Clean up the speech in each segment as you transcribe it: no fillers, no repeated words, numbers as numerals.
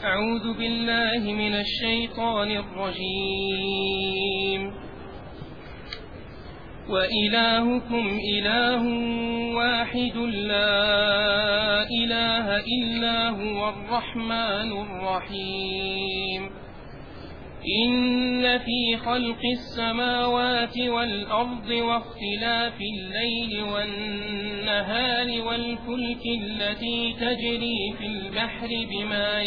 أعوذ بالله من الشيطان الرجيم. وإلهكم إله واحد لا إله إلا هو الرحمن الرحيم. إن في خلق السماوات والأرض واختلاف الليل والنهار والفلك التي تجري في البحر بما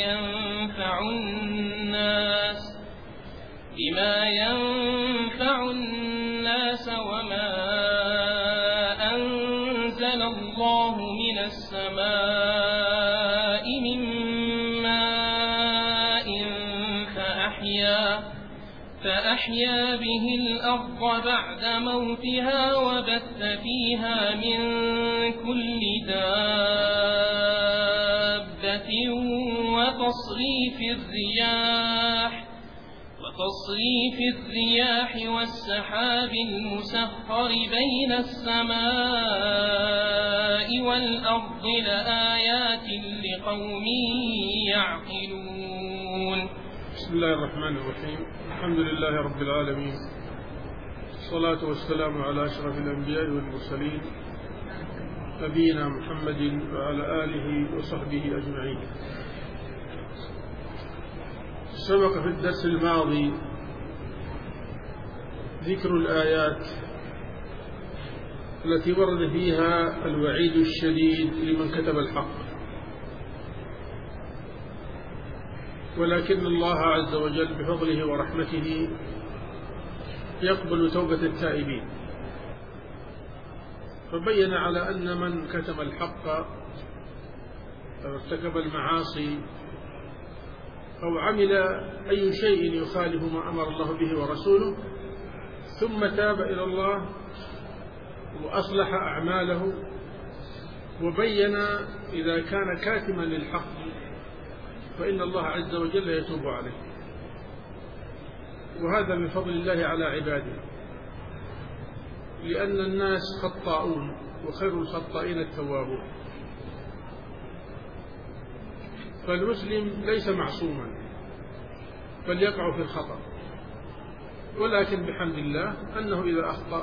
ينفع الناس وما أنزل الله من السماء من ماء فأحيا به الأرض بعد موتها وبث فيها من كل دابة وتصريف الرياح والسحاب المسخر بين السماء والأرض لآيات لقوم يعقلون. بسم الله الرحمن الرحيم. الحمد لله رب العالمين، الصلاة والسلام على أشرف الأنبياء والمرسلين نبينا محمد وعلى آله وصحبه أجمعين. سبق في الدرس الماضي ذكر الآيات التي ورد فيها الوعيد الشديد لمن كتب الحق، ولكن الله عز وجل بفضله ورحمته يقبل توبة التائبين، فبين على أن من كتم الحق أو ارتكب المعاصي أو عمل أي شيء يخالف ما أمر الله به ورسوله ثم تاب إلى الله وأصلح أعماله وبين إذا كان كاتما للحق فإن الله عز وجل يتوب عليه، وهذا من فضل الله على عباده، لأن الناس خطاؤون وخير الخطائين التوابون، فالمسلم ليس معصوما بل يقع في الخطأ، ولكن بحمد الله أنه إذا أخطأ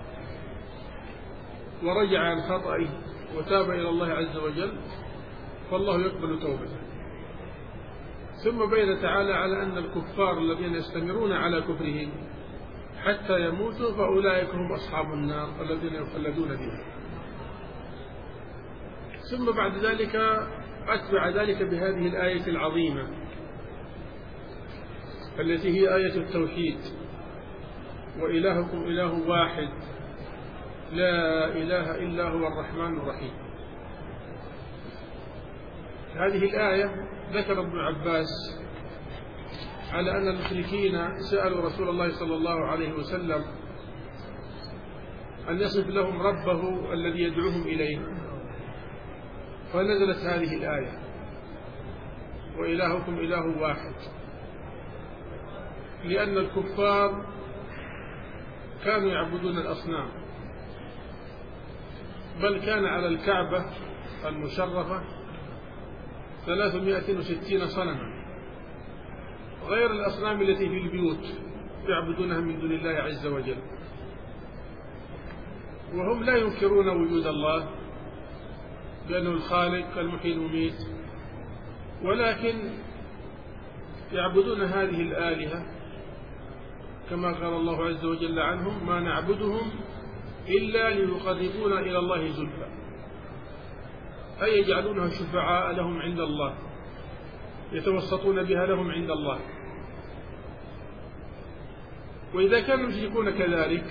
ورجع عن خطئه وتاب إلى الله عز وجل فالله يقبل توبته. ثم بين تعالى على أن الكفار الذين يستمرون على كفرهم حتى يموتوا فأولئك هم أصحاب النار الذين يخلدون فيها. ثم بعد ذلك أتبع ذلك بهذه الآية العظيمة التي هي آية التوحيد: وإلهكم إله واحد لا إله إلا هو الرحمن الرحيم. هذه الآية ذكر ابن عباس على أن المشركين سألوا رسول الله صلى الله عليه وسلم أن يصف لهم ربه الذي يدعوهم إليه، فنزلت هذه الآية: وإلهكم إله واحد، لأن الكفار كانوا يعبدون الأصنام، بل كان على الكعبة المشرفة 360 صنما غير الأصنام التي في البيوت يعبدونها من دون الله عز وجل، وهم لا ينكرون وجود الله بأنه الخالق المحيي المميت، ولكن يعبدون هذه الآلهة كما قال الله عز وجل عنهم: ما نعبدهم إلا ليقربونا إلى الله زلفى، أي يجعلونها شفعاء لهم عند الله، يتوسطون بها لهم عند الله. وإذا كانوا المشركون كذلك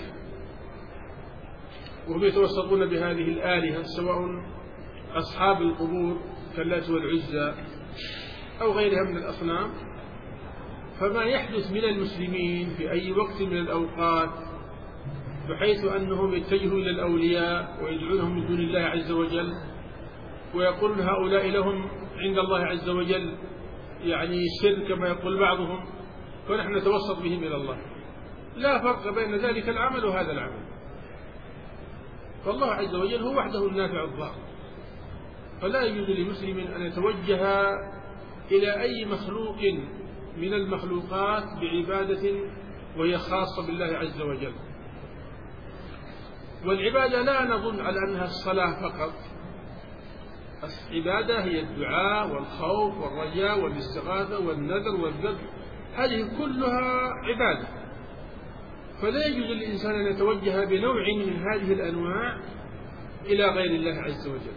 وهم يتوسطون بهذه الآلهة سواء أصحاب القبور كاللات والعزى أو غيرها من الأصنام، فما يحدث من المسلمين في أي وقت من الأوقات بحيث أنهم يتجهوا إلى الأولياء ويدعونهم من دون الله عز وجل ويقولون هؤلاء لهم عند الله عز وجل يعني سر كما يقول بعضهم، فنحن نتوسط بهم إلى الله، لا فرق بين ذلك العمل وهذا العمل، فالله عز وجل هو وحده النافع الضار، فلا يجوز لمسلم أن يتوجه إلى أي مخلوق من المخلوقات بعبادة وهي خاصة بالله عز وجل. والعبادة لا نظن على أنها الصلاة فقط، العبادة هي الدعاء والخوف والرجاء والاستغاثة والنذر والذبح، هذه كلها عبادة. فلا يجوز للإنسان أن يتوجه بنوع من هذه الأنواع إلى غير الله عز وجل.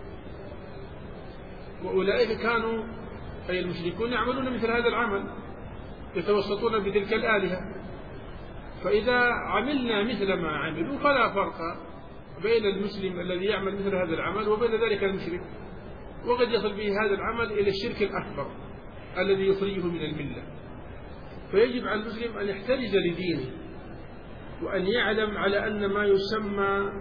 وأولئك كانوا أي المشركون يعملون مثل هذا العمل، يتوسطون بتلك الآلهة. فإذا عملنا مثل ما عملوا فلا فرق بين المسلم الذي يعمل مثل هذا العمل وبين ذلك المشرك، وقد يصل به هذا العمل إلى الشرك الأكبر الذي يخرجه من الملة. فيجب على المسلم أن يحترز لدينه، وأن يعلم على أن ما يسمى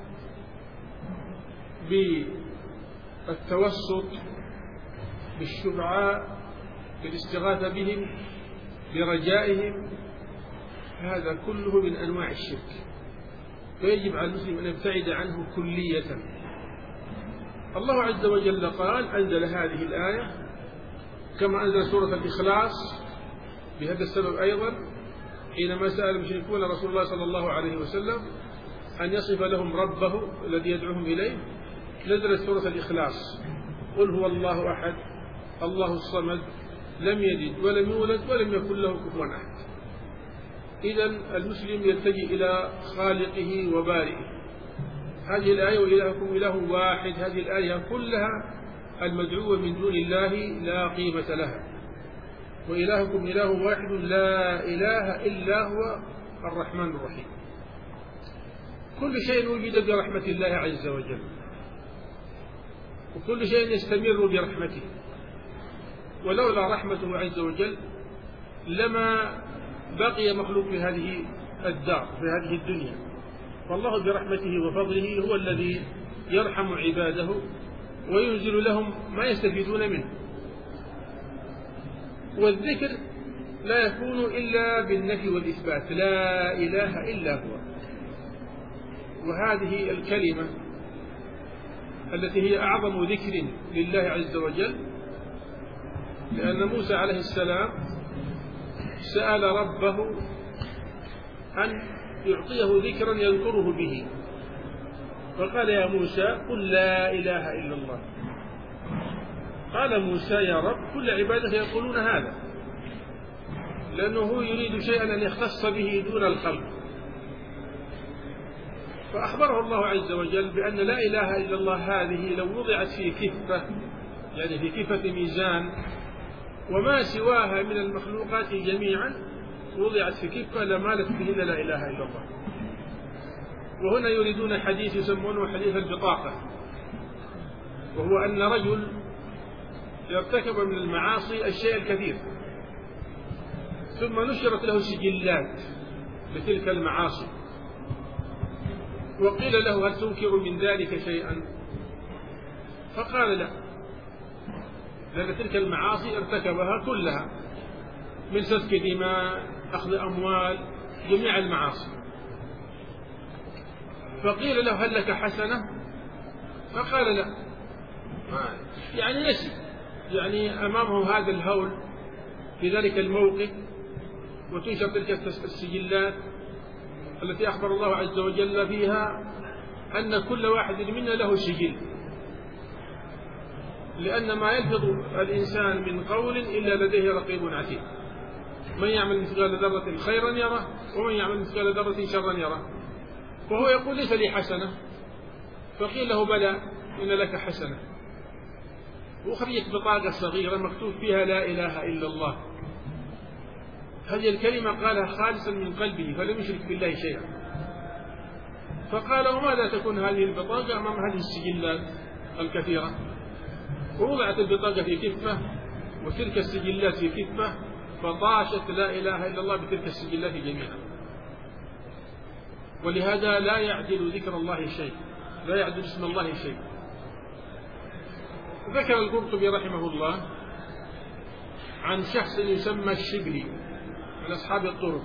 بالتوسط بالشفعاء بالاستغاثة بهم برجائهم هذا كله من أنواع الشرك، فيجب على المسلم أن يبتعد عنه كلية. الله عز وجل قال أنزل هذه الآية كما أنزل سورة الإخلاص بهذا السبب أيضا، حينما سأل المشركون رسول الله صلى الله عليه وسلم أن يصف لهم ربه الذي يدعوهم إليه، نزلت سورة الإخلاص: قل هو الله أحد الله الصمد لم يلد ولم يولد ولم يكن له كفوا أحد. إذن المسلم يلتجئ إلى خالقه وبارئه. هذه الآية وإلهكم إله واحد، هذه الآية كلها المدعوة من دون الله لا قيمة لها. وإلهكم إله واحد لا إله إلا هو الرحمن الرحيم. كل شيء وجد برحمة الله عز وجل، وكل شيء يستمر برحمته، ولولا رحمته عز وجل لما بقي مخلوق في هذه الدار في هذه الدنيا. فالله برحمته وفضله هو الذي يرحم عباده وينزل لهم ما يستفيدون منه. والذكر لا يكون إلا بالنفي والإثبات، لا إله إلا هو. وهذه الكلمة التي هي أعظم ذكر لله عز وجل، لأن موسى عليه السلام سأل ربه أن يعطيه ذكرا يذكره به، فقال يا موسى قل لا إله إلا الله. قال موسى يا رب كل عبادك يقولون هذا، لأنه يريد شيئا أن يختص به دون الخلق. فأخبره الله عز وجل بأن لا إله إلا الله هذه لو وضعت في كفة، يعني في كفة ميزان، وما سواها من المخلوقات جميعا وضعت في كفة لمالت بهن لا إله إلا الله. وهنا يريدون حديث يسمونه حديث البطاقة، وهو أن رجل يرتكب من المعاصي الشيء الكثير، ثم نشرت له سجلات لتلك المعاصي، وقيل له هل تنكر من ذلك شيئا؟ فقال لا، لأن تلك المعاصي ارتكبها كلها، من سفك دماء، أخذ أموال، جميع المعاصي. فقيل له هل لك حسنة؟ فقال لا، يعني نسي، يعني أمامه هذا الهول في ذلك الموقف، وتنشر تلك السجلات التي أخبر الله عز وجل فيها أن كل واحد منا له سجل، لأن ما يلفظ الإنسان من قول إلا لديه رقيب عتيد، من يعمل مثقال ذرة خيرا يره ومن يعمل مثقال ذرة شرا يره. وهو يقول ليس لي حسنة، فقيل له بلى إن لك حسنة، وأخرجت بطاقة صغيرة مكتوب فيها لا إله إلا الله. هذه الكلمة قالها خالصا من قلبه فلم يشرك بالله شيئا. فقال وماذا تكون هذه البطاقة أمام هذه السجلات الكثيرة؟ ووضعت البطاقة في كفة وتلك السجلات في كفة، فطاشت لا إله إلا الله بتلك السجلات جميعا. ولهذا لا يعدل ذكر الله شيء، لا يعدل اسم الله شيء. ذكر القرطبي رحمه الله عن شخص يسمى الشبلي من أصحاب الطرق،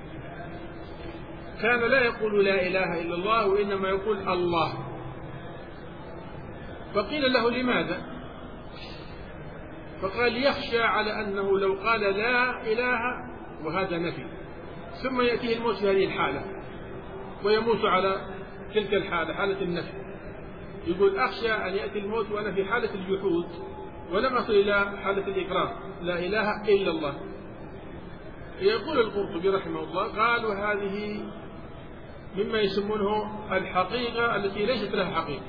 كان لا يقول لا إله إلا الله وإنما يقول الله. فقيل له لماذا؟ فقال يخشى على أنه لو قال لا إله وهذا نفي ثم يأتيه الموت في هذه الحالة ويموت على تلك الحالة، حالة النفي، يقول أخشى أن يأتي الموت وأنا في حالة الجحود ولم أصل إلى حالة الإقرار لا إله إلا الله. يقول القرطبي رحمه الله قالوا هذه مما يسمونه الحقيقة التي ليست لها حقيقة،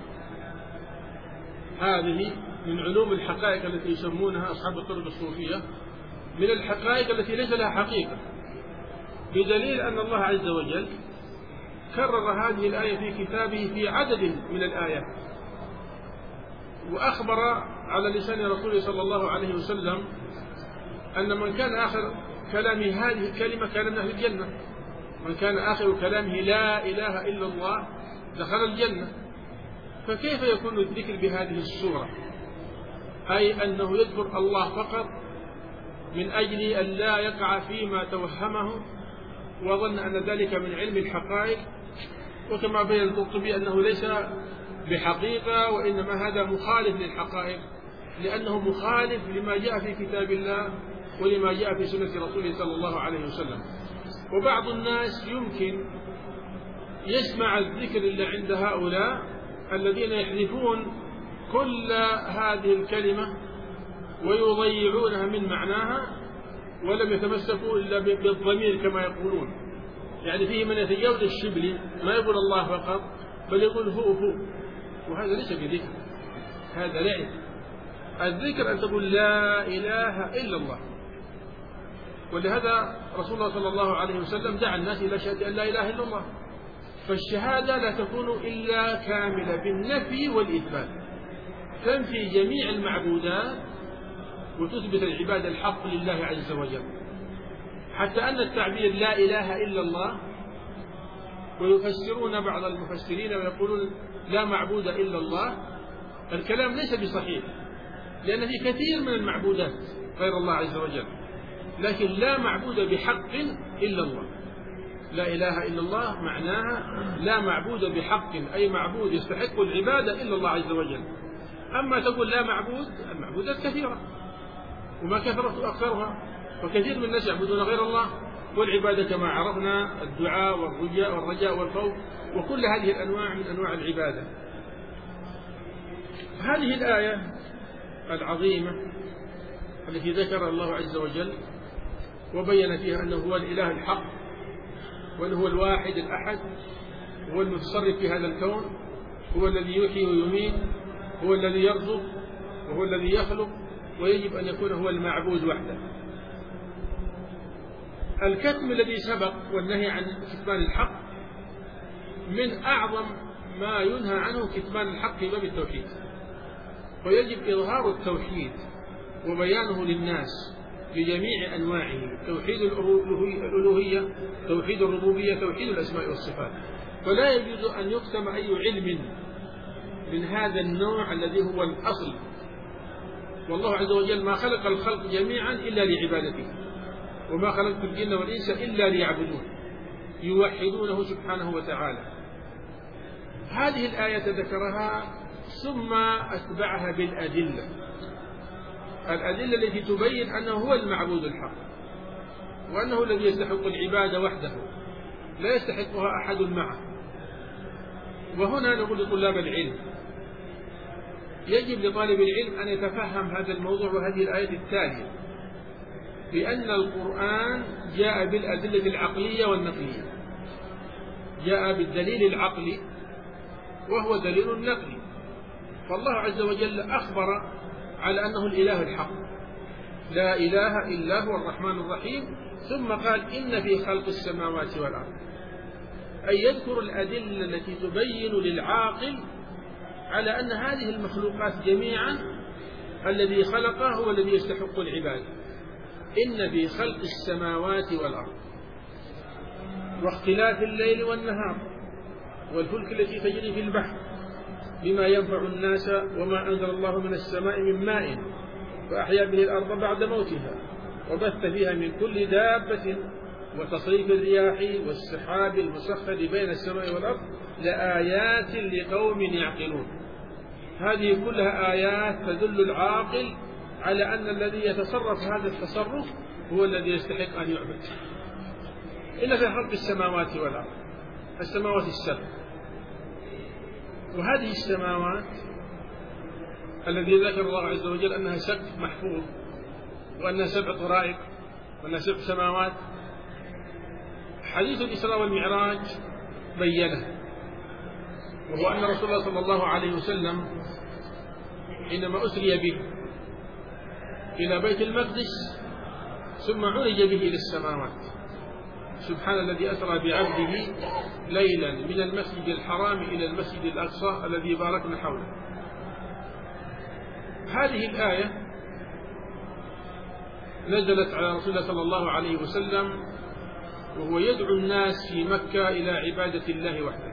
هذه من علوم الحقائق التي يسمونها أصحاب الطرق الصوفية من الحقائق التي ليس لها حقيقة، بدليل أن الله عز وجل كرر هذه الآية في كتابه في عدد من الآيات، وأخبر على لسان رسوله صلى الله عليه وسلم أن من كان آخر كلامه هذه الكلمة كان من أهل الجنة، من كان آخر كلامه لا إله إلا الله دخل الجنة. فكيف يكون الذكر بهذه الصورة؟ أي أنه يذكر الله فقط من أجل أن لا يقع فيما توهمه وظن أن ذلك من علم الحقائق، وكما بين القرطبي أنه ليس بحقيقة وإنما هذا مخالف للحقائق، لأنه مخالف لما جاء في كتاب الله ولما جاء في سنة رسوله صلى الله عليه وسلم. وبعض الناس يمكن يسمع الذكر اللي عند هؤلاء الذين يحذفون كل هذه الكلمة ويضيعونها من معناها ولم يتمسكوا إلا بالضمير كما يقولون، يعني فيه من يتجاوز الشبل ما يقول الله فقط بل يقول هو، وهذا ليس بذكر، هذا لعب. الذكر أن تقول لا إله إلا الله، ولهذا رسول الله صلى الله عليه وسلم دعا الناس إلى شهادة أن لا إله إلا الله. فالشهادة لا تكون إلا كاملة بالنفي والإثبات، تنفي جميع المعبودات وتثبت العبادة الحق لله عز وجل، حتى أن التعبير لا إله إلا الله ويفسرون بعض المفسرين ويقولون لا معبود إلا الله، الكلام ليس بصحيح، لأن في كثير من المعبودات غير الله عز وجل، لكن لا معبود بحق إلا الله. لا إله إلا الله معناها لا معبود بحق، أي معبود يستحق العبادة إلا الله عز وجل. أما تقول لا معبود، المعبودات كثيرة وما كثرت أكثرها، وكثير من الناس يعبدون غير الله، والعبادة كما عرفنا الدعاء والرجاء والخوف وكل هذه الأنواع من أنواع العبادة. هذه الآية العظيمة التي ذكر الله عز وجل وبين فيها أنه هو الإله الحق وأنه هو الواحد الأحد، هو المتصرف في هذا الكون، هو الذي يحيي ويميت، هو الذي يرزق وهو الذي يخلق، ويجب أن يكون هو المعبود وحده. الكتم الذي سبق والنهي عن كتمان الحق من أعظم ما ينهى عنه كتمان الحق في باب التوحيد، ويجب إظهار التوحيد وبيانه للناس بجميع أنواعه، توحيد الألوهية، توحيد الربوبية، توحيد الأسماء والصفات. فلا يجوز أن يكتم أي علم من هذا النوع الذي هو الأصل، والله عز وجل ما خلق الخلق جميعا إلا لعبادته، وما خلقت الجن والإنس إلا ليعبدون، يوحدونه سبحانه وتعالى. هذه الآية ذكرها ثم أتبعها بالأدلة، الأدلة التي تبين أنه هو المعبود الحق وأنه الذي يستحق العبادة وحده لا يستحقها أحد معه. وهنا نقول لطلاب العلم يجب لطالب العلم أن يتفهم هذا الموضوع وهذه الآية التالية، بأن القرآن جاء بالأدلة العقلية والنقلية، جاء بالدليل العقلي وهو دليل نقلي. فالله عز وجل أخبر على أنه الإله الحق لا إله إلا هو الرحمن الرحيم، ثم قال إن في خلق السماوات والأرض، أي يذكر الأدلة التي تبين للعاقل على أن هذه المخلوقات جميعا الذي خلقها هو الذي يستحق العبادة. إن في خلق السماوات والأرض واختلاف الليل والنهار والفلك التي تجري في البحر بما ينفع الناس وما أنزل الله من السماء من ماء فأحيا به الأرض بعد موتها وبث فيها من كل دابة وتصريف الرياح والسحاب المسخر بين السماء والأرض لآيات لقوم يعقلون. هذه كلها آيات تدل العاقل على أن الذي يتصرف هذا التصرف هو الذي يستحق أن يعبد، إلا في خلق السماوات والأرض، السماوات السبع. وهذه السماوات الذي ذكر الله عز وجل أنها سقف محفوظ، وأنها 7 طرائق، وأنها 7 سماوات، حديث الإسراء والمعراج بينه، وهو أن رسول الله صلى الله عليه وسلم حينما أسري به إلى بيت المقدس ثم عرج به إلى السماوات، سبحان الذي أسرى بعبده ليلا من المسجد الحرام إلى المسجد الأقصى الذي باركنا حوله. هذه الآية نزلت على رسول الله صلى الله عليه وسلم وهو يدعو الناس في مكة إلى عبادة الله وحده.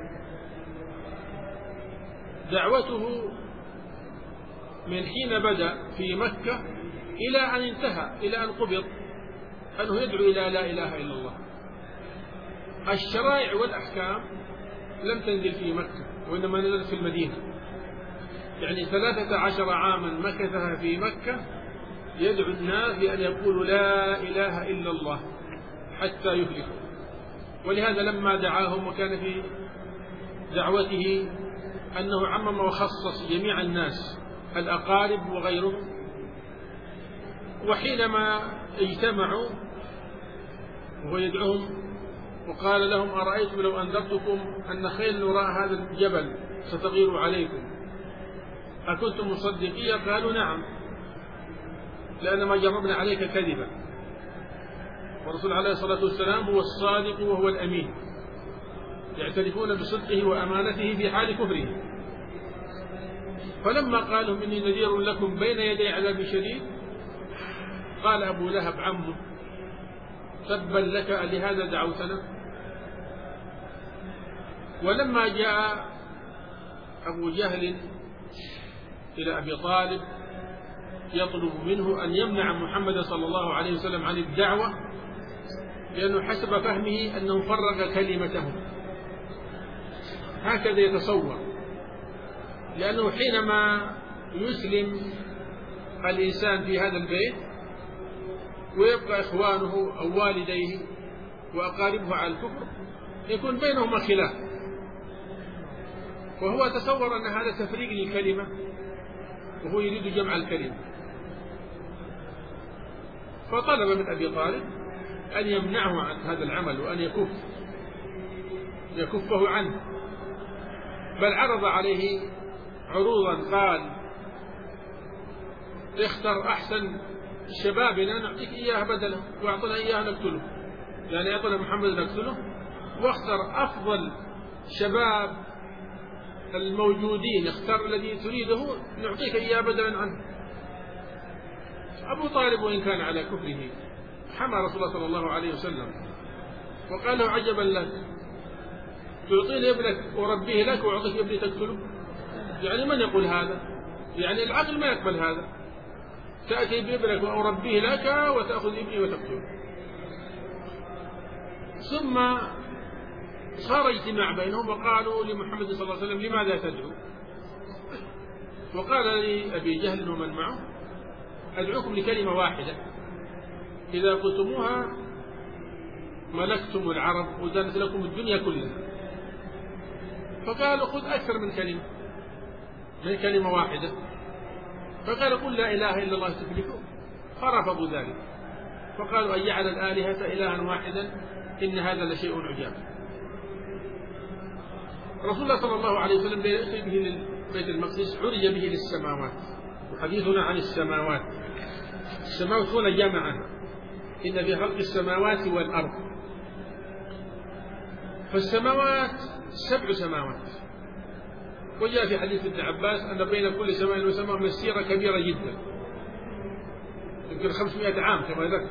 دعوته من حين بدأ في مكة إلى أن انتهى، إلى أن قبض، أنه يدعو إلى لا إله إلا الله. الشرائع والأحكام لم تنزل في مكة، وإنما نزلت في المدينة، يعني 13 عاما مكثها في مكة يدعو الناس بأن يقولوا لا إله إلا الله حتى يهلكوا. ولهذا لما دعاهم وكان في دعوته أنه عمم وخصص جميع الناس الأقارب وغيرهم، وحينما اجتمعوا وهو يدعوهم وقال لهم أرأيتم لو أنذرتكم أن خيل وراء هذا الجبل ستغير عليكم أكنتم مصدقين؟ قالوا نعم، لأن ما جربنا عليك كذبا. والرسول عليه الصلاة والسلام هو الصادق وهو الأمين، يعترفون بصدقه وأمانته في حال كفره. فلما قال لهم إني نذير لكم بين يدي عذاب شديد، قال أبو لهب عمه تبا لك لهذا دعوتنا. ولما جاء أبو جهل إلى أبي طالب يطلب منه أن يمنع محمد صلى الله عليه وسلم عن الدعوة، لأنه حسب فهمه أنه فرق كلمتهم، هكذا يتصور، لأنه حينما يسلم الإنسان في هذا البيت ويبقى إخوانه أو والديه وأقاربه على الكفر يكون بينهما خلاف، وهو تصور أن هذا تفريق للكلمة وهو يريد جمع الكلمة. فطلب من أبي طالب أن يمنعه عن هذا العمل وأن يكفه عنه، بل عرض عليه عروضا، قال اختر أحسن شبابنا نعطيك إياه بدله، وأعطنا إياه نقتله، يعني أعطنا محمد نقتله، واختر أفضل شباب الموجودين، اختار الذي تريده نعطيك إياه بدلا عنه. أبو طالب وإن كان على كفره حمى رسول الله صلى الله عليه وسلم وقال له عجبا لك، تعطيني ابنك وربيه لك وأعطيك ابني تقتله؟ يعني من يقول هذا؟ يعني العقل ما يقبل هذا، تأتي بابنك وأربيه لك وتأخذ ابني وتقتله. ثم صار اجتماع بينهم وقالوا لمحمد صلى الله عليه وسلم لماذا تدعو؟ وقال لأبي جهل ومن معه أدعوكم لكلمة واحدة إذا قلتموها ملكتم العرب وزانت لكم الدنيا كلها. فقالوا خذ أكثر من كلمة واحدة. فقال قل لا إله إلا الله تفلحوا، فرفضوا ذلك، فقالوا أن يجعل الآلهة إلها واحدا إن هذا لشيء عجاب. رسول الله صلى الله عليه وسلم يأتي به لبيت المقدس عرج به للسماوات، وحديثنا عن السماوات. السماوات هنا جمعها، إن في خلق السماوات والأرض. فالسماوات 7 سماوات، وجاء في حديث ابن عباس أن بين كل سماء وسماء مسيرة كبيرة جدا، يمكن 500 عام كما ذكر.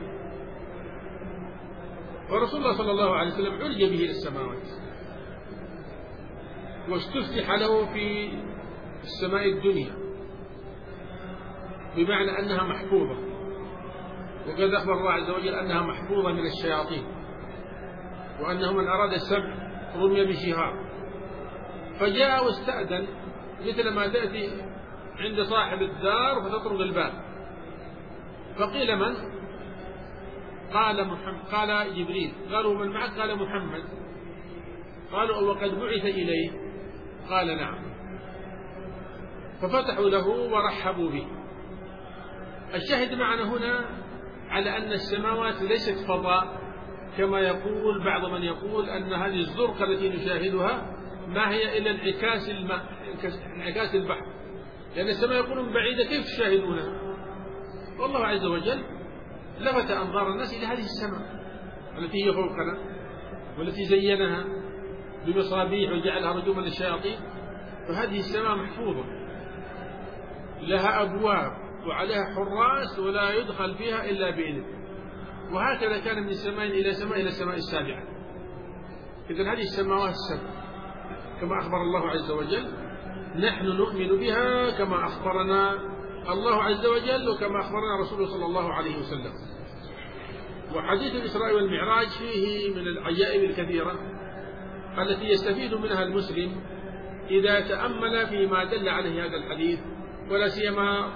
ورسول الله صلى الله عليه وسلم عرج به للسماوات، واستفتح له في السماء الدنيا، بمعنى أنها محفوظة، وقد أخبر الله عز وجل أنها محفوظة من الشياطين، وأنه من أراد السبع رمي بشهاب. فجاء واستأذن مثل ما تأتي عند صاحب الدار فتطرق الباب، فقيل من؟ قال محمد. قال جبريل. قالوا من معك؟ قال محمد. قالوا وقد بعث إليه؟ قال نعم. ففتحوا له ورحبوا به. الشاهد معنا هنا على أن السماوات ليست فضاء كما يقول بعض من يقول أن هذه الزرقة التي نشاهدها ما هي إلا انعكاس البحر، لأن السماء يقولون بعيدة كيف تشاهدونها؟ والله عز وجل لفت أنظار الناس إلى هذه السماء التي هي فوقنا والتي زينها بمصابيح وجعلها رجوما للشياطين. فهذه السماء محفوظة لها أبواب وعليها حراس ولا يدخل فيها إلا بإذن. وهكذا كان من سماء إلى سماء إلى السماء السابعة. إذن هذه السماوات السبع كما أخبر الله عز وجل نحن نؤمن بها كما أخبرنا الله عز وجل وكما أخبرنا رسوله صلى الله عليه وسلم. وحديث الإسراء والمعراج فيه من العجائب الكثيرة التي يستفيد منها المسلم إذا تأمل فيما دل عليه هذا الحديث، ولا سيما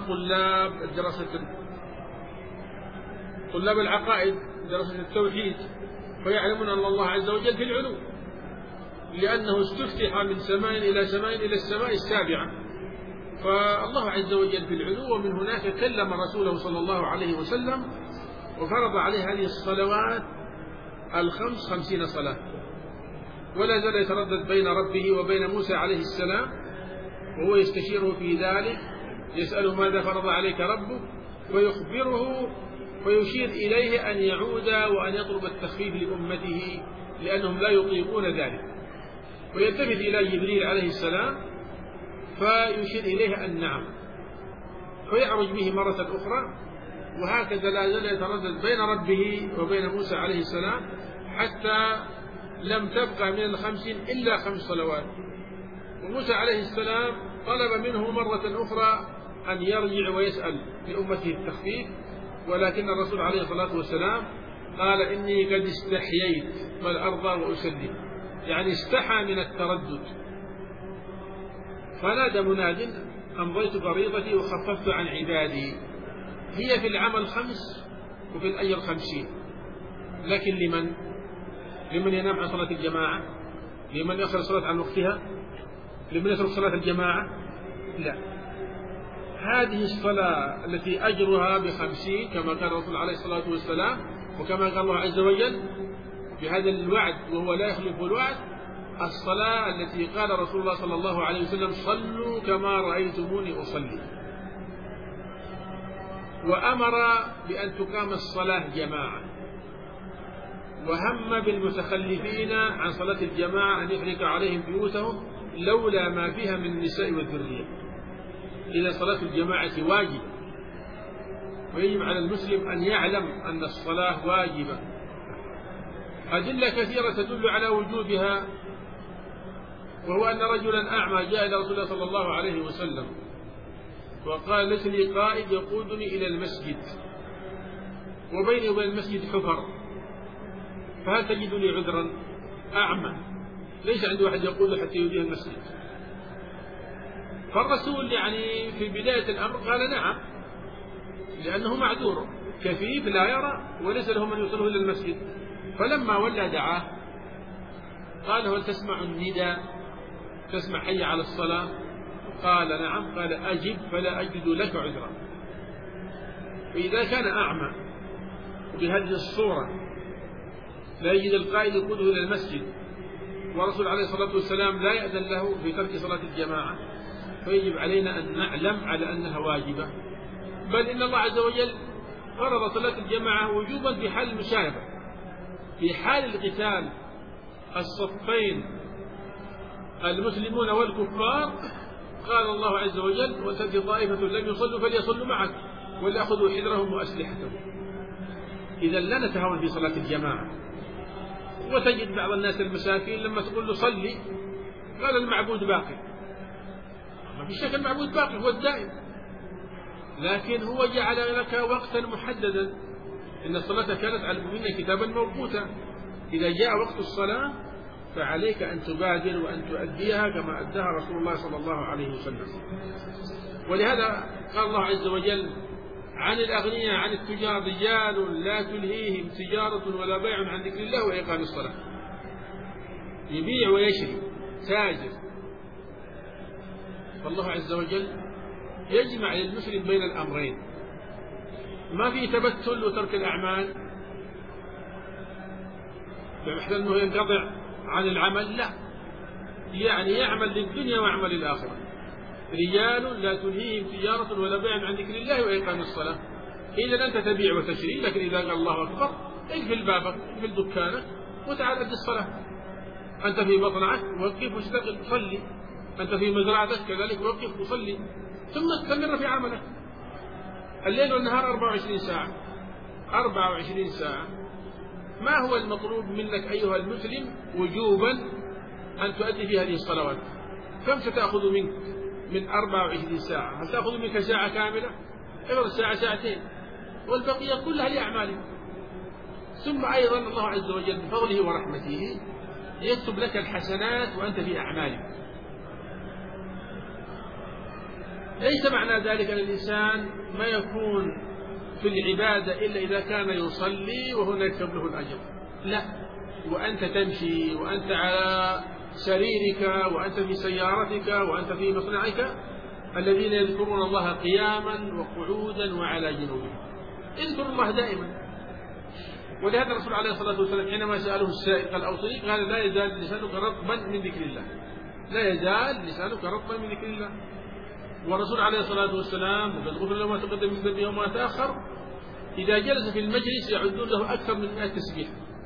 طلاب العقائد دراسة التوحيد، فيعلمون أن الله عز وجل في العلو، لأنه استفتح من سماء إلى سماء إلى السماء السابعة. فالله عز وجل في العلو، ومن هناك كلم رسوله صلى الله عليه وسلم وفرض عليه هذه الصلوات 50 صلاة، ولا زال يتردد بين ربه وبين موسى عليه السلام وهو يستشيره في ذلك، يسأله ماذا فرض عليك ربك ويخبره ويشير إليه أن يعود وأن يطلب التخفيف لأمته لأنهم لا يطيقون ذلك. ويلتفت إلى جبريل عليه السلام فيشير إليه أن نعم، فيعرج به مرة أخرى، وهكذا لا زال يتردد بين ربه وبين موسى عليه السلام حتى لم تبقى من 50 إلا 5 صلوات. وموسى عليه السلام طلب منه مرة أخرى أن يرجع ويسأل لأمته التخفيف، ولكن الرسول عليه الصلاة والسلام قال إني قد استحييت بل أرضى وأسلم، يعني استحى من التردد. فنادى مناد أمضيت فريضتي وخففت عن عبادي. هي في العمل 5 وفي الأجر 50، لكن لمن ينام عن صلاة الجماعة؟ لمن يأخر الصلاة عن وقتها؟ لمن يترك صلاة الجماعة؟ لا، هذه الصلاة التي أجرها 50 كما قال الرسول عليه الصلاة والسلام، وكما قال الله عز وجل بهذا الوعد وهو لا يخلف الوعد، الصلاة التي قال رسول الله صلى الله عليه وسلم صلوا كما رأيتموني أصلي، وأمر بأن تقام الصلاة جماعة، وهم بالمتخلفين عن صلاة الجماعة أن يحرق عليهم بيوتهم لولا ما فيها من النساء والذرية. إذا صلاة الجماعة واجب، ويجب على المسلم أن يعلم أن الصلاة واجبة. أدلة كثيرة تدل على وجوبها، وهو أن رجلا أعمى جاء إلى رسول الله صلى الله عليه وسلم وقال ليس لي قائد يقودني إلى المسجد وبيني وبين المسجد حفر، فهل تجد لي عذرا؟ أعمى ليس عنده أحد يقود حتى يوديه المسجد. فالرسول يعني في بداية الأمر قال نعم، لأنه معذور كفيف لا يرى وليس له من يوصله إلى المسجد. فلما ولى دعاه قال هل تسمع النداء؟ تسمع حي على الصلاة؟ قال نعم. قال أجب فلا أجد لك عذرا. فإذا كان أعمى بهذه الصورة لا يجد القائد يقوده إلى المسجد، ورسول عليه الصلاة والسلام لا يأذن له في ترك صلاة الجماعة، فيجب علينا أن نعلم على أنها واجبة. بل إن الله عز وجل فرض صلاة الجماعة وجوبا في حال المشاهبة. في حال القتال الصفين المسلمون والكفار قال الله عز وجل وتأتي طائفة لم يصلوا فليصلوا معك وليأخذوا حذرهم وأسلحتهم. إذا لا نتهاون في صلاة الجماعة. وتجد بعض الناس المساكين لما تقول له صلي قال المعبود باقي. ما في شك المعبود باقي هو الدائم، لكن هو جعل لك وقتا محددا. إن الصلاة كانت على المؤمنين كتابا موقوتا، إذا جاء وقت الصلاة فعليك أن تبادر وأن تؤديها كما أداها رسول الله صلى الله عليه وسلم. ولهذا قال الله عز وجل عن الأغنياء عن التجار رجال لا تلهيهم تجارة ولا بيع عن ذكر الله وإقام الصلاة. يبيع ويشري، تاجر. فالله عز وجل يجمع للمسلم بين الأمرين، ما في تبتل وترك الأعمال بمحل أنه ينقطع عن العمل، لا، يعني يعمل للدنيا ويعمل للآخرة. رجال لا تلهيهم تجارة ولا بيع عن ذكر الله وإقام الصلاة. إذا أنت تبيع وتشري، لكن إذا قال الله أكبر اقفل بابك اقفل دكانك وتعال أدي الصلاة. أنت في مصنعك وقف واشتغل صلي، أنت في مزرعتك كذلك وقف وصلي، ثم استمر في عملك. الليل والنهار 24 ساعة 24 ساعة. ما هو المطلوب منك أيها المسلم وجوبا أن تؤدي في هذه الصلوات؟ كم ستأخذ منك من 24 ساعة؟ هل تأخذ منك ساعة كاملة؟ إذا الساعة ساعتين، والبقية كلها لأعمالك. ثم أيضا الله عز وجل بفضله ورحمته يكتب لك الحسنات وأنت في أعمالك. ليس معنى ذلك أن الإنسان ما يكون في العبادة إلا إذا كان يصلي وهنا يكتب له الأجر، لا، وأنت تمشي وأنت على سريرك وأنت في سيارتك وأنت في مصنعك الذين يذكرون الله قياما وقعودا وعلى جنوبهم، اذكر الله دائما. ولهذا الرسول عليه الصلاة والسلام حينما سأله السائل قال أوصني، قال لا يزال لسانك رطبا من ذكر الله، لا يزال لسانك رطبا من ذكر الله. والرسول عليه الصلاة والسلام وقد غفر له ما تقدم من ذنبه وما تأخر، إذا جلس في المجلس يعدون له أكثر من 100 تسبيح.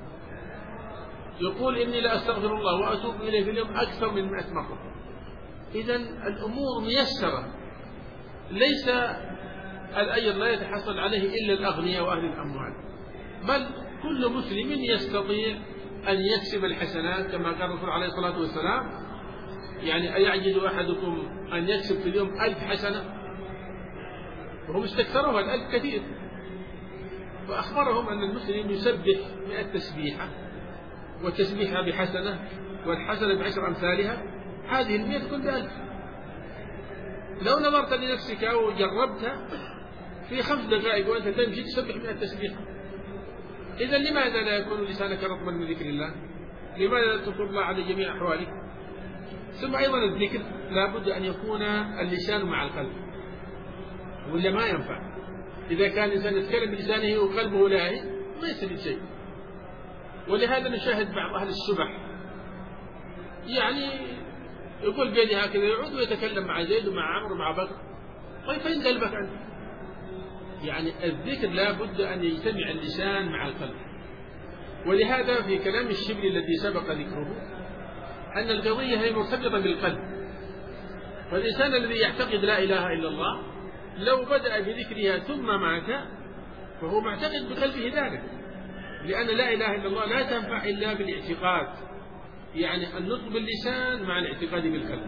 يقول إني لا أستغفر الله وأتوب إليه في اليوم أكثر من 100 مرة. إذن الأمور ميسرة، ليس الأجر لا يتحصل عليه إلا الأغنياء وأهل الأموال، بل كل مسلم يستطيع أن يكسب الحسنات كما قال الرسول عليه الصلاة والسلام: يعني أيعجز أحدكم أن يكسب في اليوم 1000 حسنة؟ وهم استكثروها، 1000 كثير. فأخبرهم أن المسلم يسبح 100 تسبيحة، والتسبيحة بحسنة، والحسنة ب10 أمثالها، هذه 100 تكون ب1000. لو نظرت لنفسك وجربتها في 5 دقائق وأنت تمشي تسبح 100 تسبيحة. إذا لماذا لا يكون لسانك رطبا من ذكر الله؟ لماذا لا تذكر الله على جميع أحوالك؟ ثم أيضا الذكر لا بد أن يكون اللسان مع القلب، ولا ما ينفع. إذا كان الإنسان يتكلم بلسانه وقلبه لاهي ما يستفيد شيء. ولهذا نشاهد بعض أهل السبح يعني يقول بيدي هكذا، يعود ويتكلم مع زيد ومع عمرو ومع بكر. طيب فين قلبك أنت؟ يعني الذكر لا بد أن يجتمع اللسان مع القلب. ولهذا في كلام الشبلي الذي سبق ذكره أن القضية هي مرتبطة بالقلب. فالإنسان الذي يعتقد لا إله إلا الله لو بدأ بذكرها ثم مات فهو معتقد بقلبه ذلك، لأن لا إله إلا الله لا تنفع إلا بالاعتقاد، يعني النطق باللسان مع الاعتقاد بالقلب.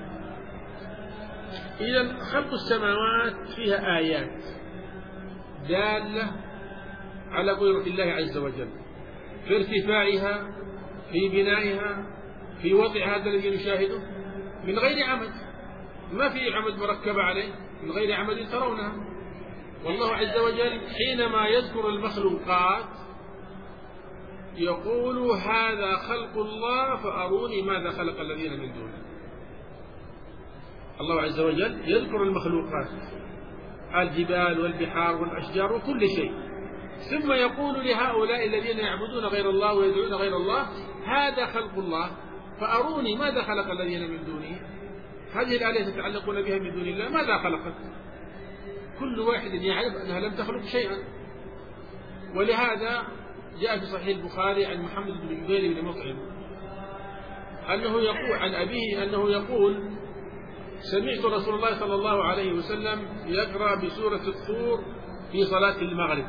إذن خلق السماوات فيها آيات دالة على قدرة الله عز وجل في ارتفاعها، في بنائها، في وضع هذا الذي نشاهده من غير عمد، ما في عمد مركب عليه، من غير عمد ترونها. والله عز وجل حينما يذكر المخلوقات يقول: هذا خلق الله فأروني ماذا خلق الذين من دونه. الله عز وجل يذكر المخلوقات، الجبال والبحار والأشجار وكل شيء، ثم يقول لهؤلاء الذين يعبدون غير الله ويدعون غير الله: هذا خلق الله فأروني ماذا خلق الذين من دونه. هذه الآلهة تتعلقون بها من دون الله ماذا خلقت؟ كل واحد يعرف أنها لم تخلق شيئا. ولهذا جاء في صحيح البخاري عن محمد بن جبير بن مطعم أنه يقول عن أبيه أنه يقول: سمعت رسول الله صلى الله عليه وسلم يقرأ بسورة الطور في صلاة المغرب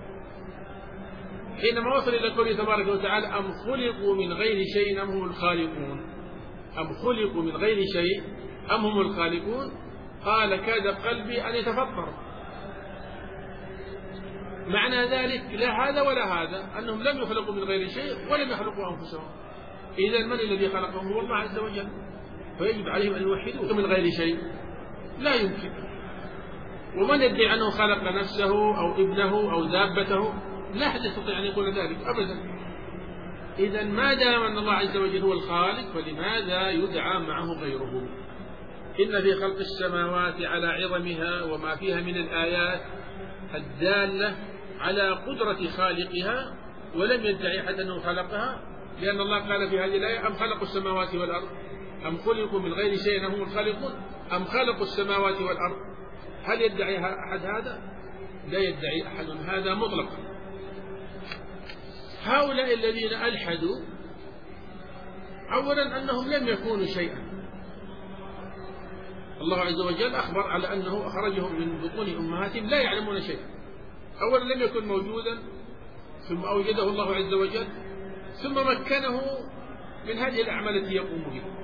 حينما وصل إلى قوله تبارك وتعالى: أم خلقوا من غير شيء أم هم الخالقون. أم خلقوا من غير شيء أم هم الخالقون. قال: كاد قلبي أن يتفطر. معنى ذلك لا هذا ولا هذا، أنهم لم يخلقوا من غير شيء ولم يخلقوا أنفسهم. إذا من الذي خلقهم؟ هو الله عز وجل، فيجب عليهم أن يوحدوه من غير شيء، لا يمكن. ومن يدعي أنه خلق نفسه أو ابنه أو دابته لا أحد يستطيع أن يقول ذلك أبدا. إذا ما دام أن الله عز وجل هو الخالق فلماذا يدعى معه غيره؟ إن في خلق السماوات على عظمها وما فيها من الآيات الدالة على قدرة خالقها، ولم يدعي أحد أنه خلقها، لأن الله قال في هذه الآية: أم خلقوا السماوات والأرض أم خلقوا من غير شيء هم الخالقون أم خلقوا السماوات والأرض. هل يدعي أحد هذا؟ لا يدعي أحد هذا مطلقا. هؤلاء الذين ألحدوا أولا أنهم لم يكونوا شيئا. الله عز وجل أخبر على أنه أخرجهم من بطون أمهاتهم لا يعلمون شيئا. أولا لم يكن موجودا، ثم أوجده الله عز وجل، ثم مكنه من هذه الأعمال التي يقوم بها،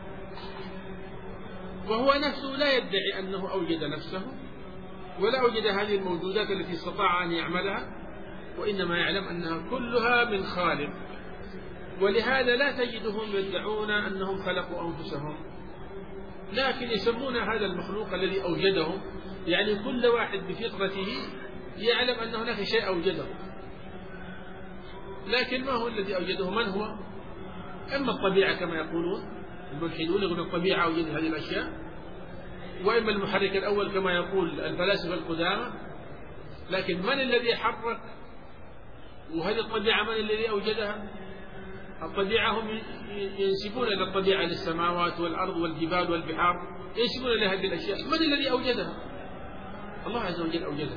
وهو نفسه لا يدعي أنه أوجد نفسه ولا أوجد هذه الموجودات التي استطاع أن يعملها، وإنما يعلم أنها كلها من خالق. ولهذا لا تجدهم يدعون أنهم خلقوا أنفسهم، لكن يسمون هذا المخلوق الذي أوجدهم، يعني كل واحد بفطرته يعلم أن هناك شيء أوجده، لكن ما هو الذي أوجده؟ من هو؟ إما الطبيعة كما يقولون الملحدون، يقولون الطبيعة أوجد هذه الأشياء، وإما المحرك الأول كما يقول الفلاسفة القدامى. لكن من الذي حرك؟ وهذه الطبيعة من الذي أوجدها؟ الطبيعة هم ينسبون إلى الطبيعة للسماوات والأرض والجبال والبحار، ينسبون إلى هذه الأشياء. من الذي أوجدها؟ الله عز وجل أوجدها.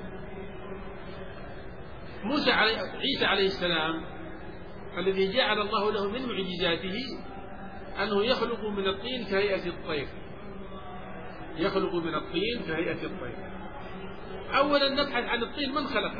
عيسى عليه السلام الذي جعل الله له من معجزاته أنه يخلق من الطين كهيئة الطير، يخلق من الطين كهيئة الطير. أولا نبحث عن الطين، من خلقه؟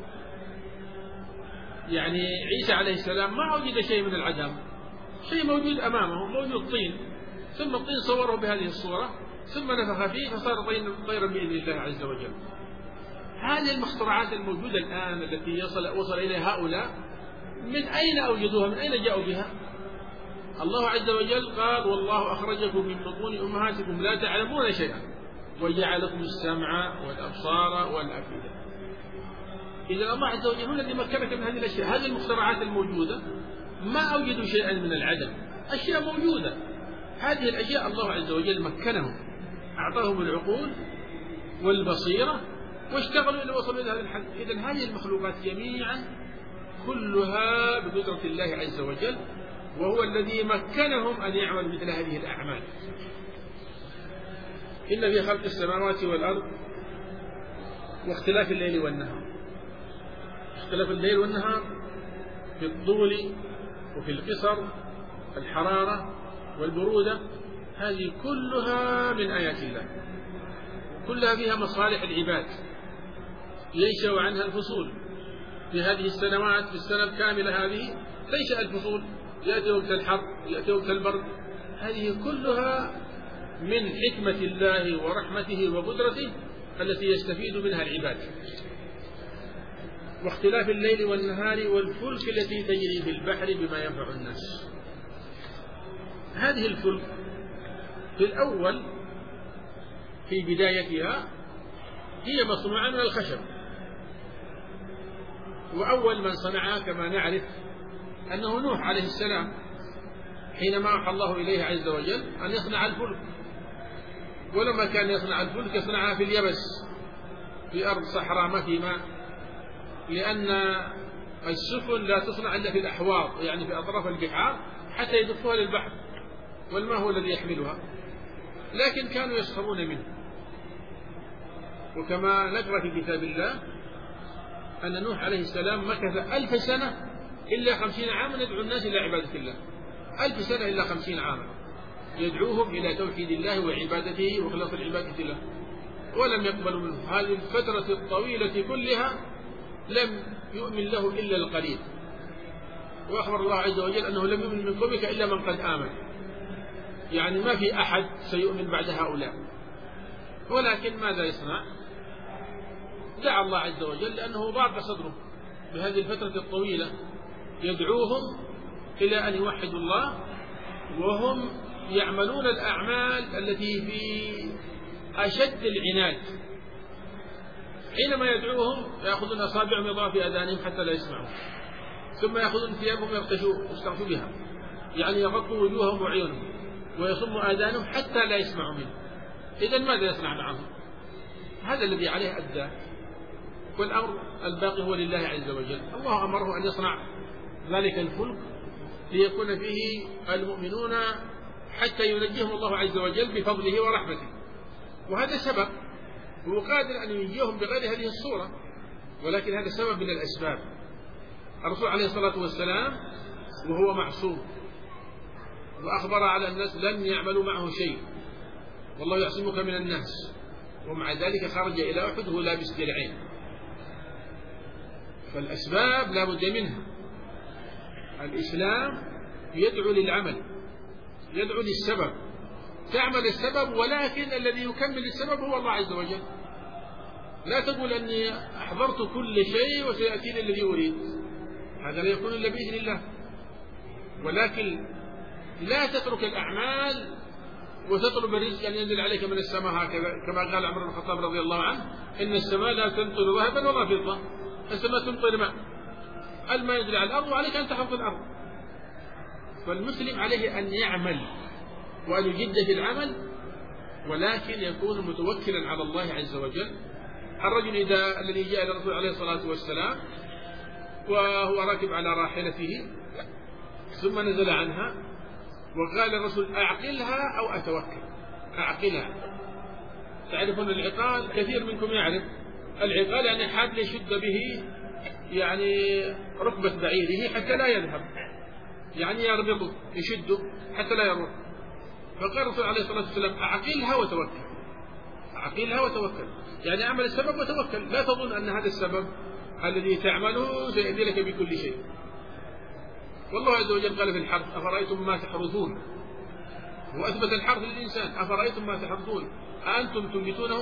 يعني عيسى عليه السلام ما أوجد شيء من العدم، شيء موجود أمامه، موجود طين، ثم الطين صوره بهذه الصورة، ثم نفخ فيه فصار طيرا بإذن الله عز وجل. هذه المخترعات الموجودة الآن التي وصل إليها هؤلاء، من أين أوجدوها؟ من أين جاءوا بها؟ الله عز وجل قال: والله أخرجكم من بطون أمهاتكم لا تعلمون شيئا وجعل لكم السمع والأبصار والأفئدة. إذا الله عز وجل هو الذي مكنك من هذه الأشياء. هذه المخترعات الموجودة ما أوجدوا شيئا من العدم، أشياء موجودة. هذه الأشياء الله عز وجل مكنهم، أعطاهم العقول والبصيرة واشتغلوا إلى وصلوا إلى هذا الحد. إذن هذه المخلوقات جميعا كلها بقدرة الله عز وجل، وهو الذي مكنهم أن يعملوا مثل هذه الأعمال. إن في خلق السماوات والأرض واختلاف الليل والنهار، اختلاف الليل والنهار في الطول وفي القصر، الحرارة والبرودة، هذه كلها من آيات الله، كلها فيها مصالح العباد ينشأ عنها الفصول. في هذه السنوات، في السنة الكاملة هذه تنشأ الفصول، يأتي وقت الحر، يأتي وقت البرد، هذه كلها من حكمة الله ورحمته وقدرته التي يستفيد منها العباد. واختلاف الليل والنهار والفلك التي تجري في البحر بما ينفع الناس. هذه الفلك في الأول في بدايتها هي مصنوعة من الخشب، وأول من صنعها كما نعرف أنه نوح عليه السلام، حينما أوحى الله إليه عز وجل أن يصنع الفلك. ولما كان يصنع الفلك يصنعها في اليبس، في أرض صحراء ما في ماء، لأن السفن لا تصنع إلا في الأحواض، يعني في أطراف البحار، حتى يدفوها للبحر، والماء هو الذي يحملها. لكن كانوا يسخرون منه. وكما نقرأ في كتاب الله أن نوح عليه السلام مكث 1000 سنة إلا 50 عاما يدعو الناس إلى عبادة الله. 1000 سنة إلا 50 عاما يدعوهم إلى توحيد الله وعبادته وخلاص العبادة له، ولم يقبلوا منه. هذه الفترة الطويلة كلها لم يؤمن له إلا القليل، وأخبر الله عز وجل أنه لم يؤمن من قومك إلا من قد آمن، يعني ما في أحد سيؤمن بعد هؤلاء. ولكن ماذا يصنع؟ دعا الله عز وجل لأنه ضاق صدره بهذه الفترة الطويلة، يدعوهم إلى أن يوحدوا الله وهم يعملون الأعمال التي في أشد العناد، حينما يدعوهم يأخذون أصابعهم يضعون في آذانهم حتى لا يسمعوا، ثم يأخذون ثيابهم يستغشوا بها، يعني يغطوا وجوههم وعيونهم ويصموا آذانهم حتى لا يسمعوا منه. إذن ماذا يصنع معهم؟ هذا الذي عليه أدى، والأمر الباقي هو لله عز وجل. الله أمره أن يصنع ذلك الفلك ليكون فيه المؤمنون حتى ينجيهم الله عز وجل بفضله ورحمته، وهذا سبب، هو قادر أن ينجيهم بغير هذه الصورة، ولكن هذا سبب من الأسباب. الرسول عليه الصلاة والسلام وهو معصوم وأخبر على الناس لن يعملوا معه شيء والله يعصمك من الناس، ومع ذلك خرج إلى أحد وهو لابس درعين. فالأسباب لا بد منها. الإسلام يدعو للعمل، يدعو للسبب، تعمل السبب، ولكن الذي يكمل السبب هو الله عز وجل. لا تقول أني أحضرت كل شيء وسيأتيني الذي أريد، هذا لا يكون إلا بإذن الله. ولكن لا تترك الأعمال وتطلب الرزق أن ينزل عليك من السماء هكذا، كما قال عمر بن الخطاب رضي الله عنه: إن السماء لا تمطر ذهبا ولا فضة، السماء تمطر ماء، الماء ينزل على الأرض وعليك أن تحفظ الأرض. فالمسلم عليه أن يعمل وأن يجد في العمل، ولكن يكون متوكلا على الله عز وجل. الرجل الذي جاء إلى الرسول عليه الصلاة والسلام وهو راكب على راحلته ثم نزل عنها وقال الرسول: أعقلها أو أتوكل. أعقلها. تعرفون العقال، كثير منكم يعرف العقال، يعني حبل يشد به يعني ركبة بعيره حتى لا يذهب، يعني يربطه يشده حتى لا يروح. فقال الرسول عليه الصلاة والسلام: أعقلها وتوكل. أعقلها وتوكل، يعني أعمل السبب وتوكل. لا تظن أن هذا السبب الذي تعمله سيأتي لك بكل شيء. والله عز وجل قال في الحرث: أفرأيتم ما تحرثون، وأثبت الحرث للإنسان: أفرأيتم ما تحرثون أأنتم تنبتونه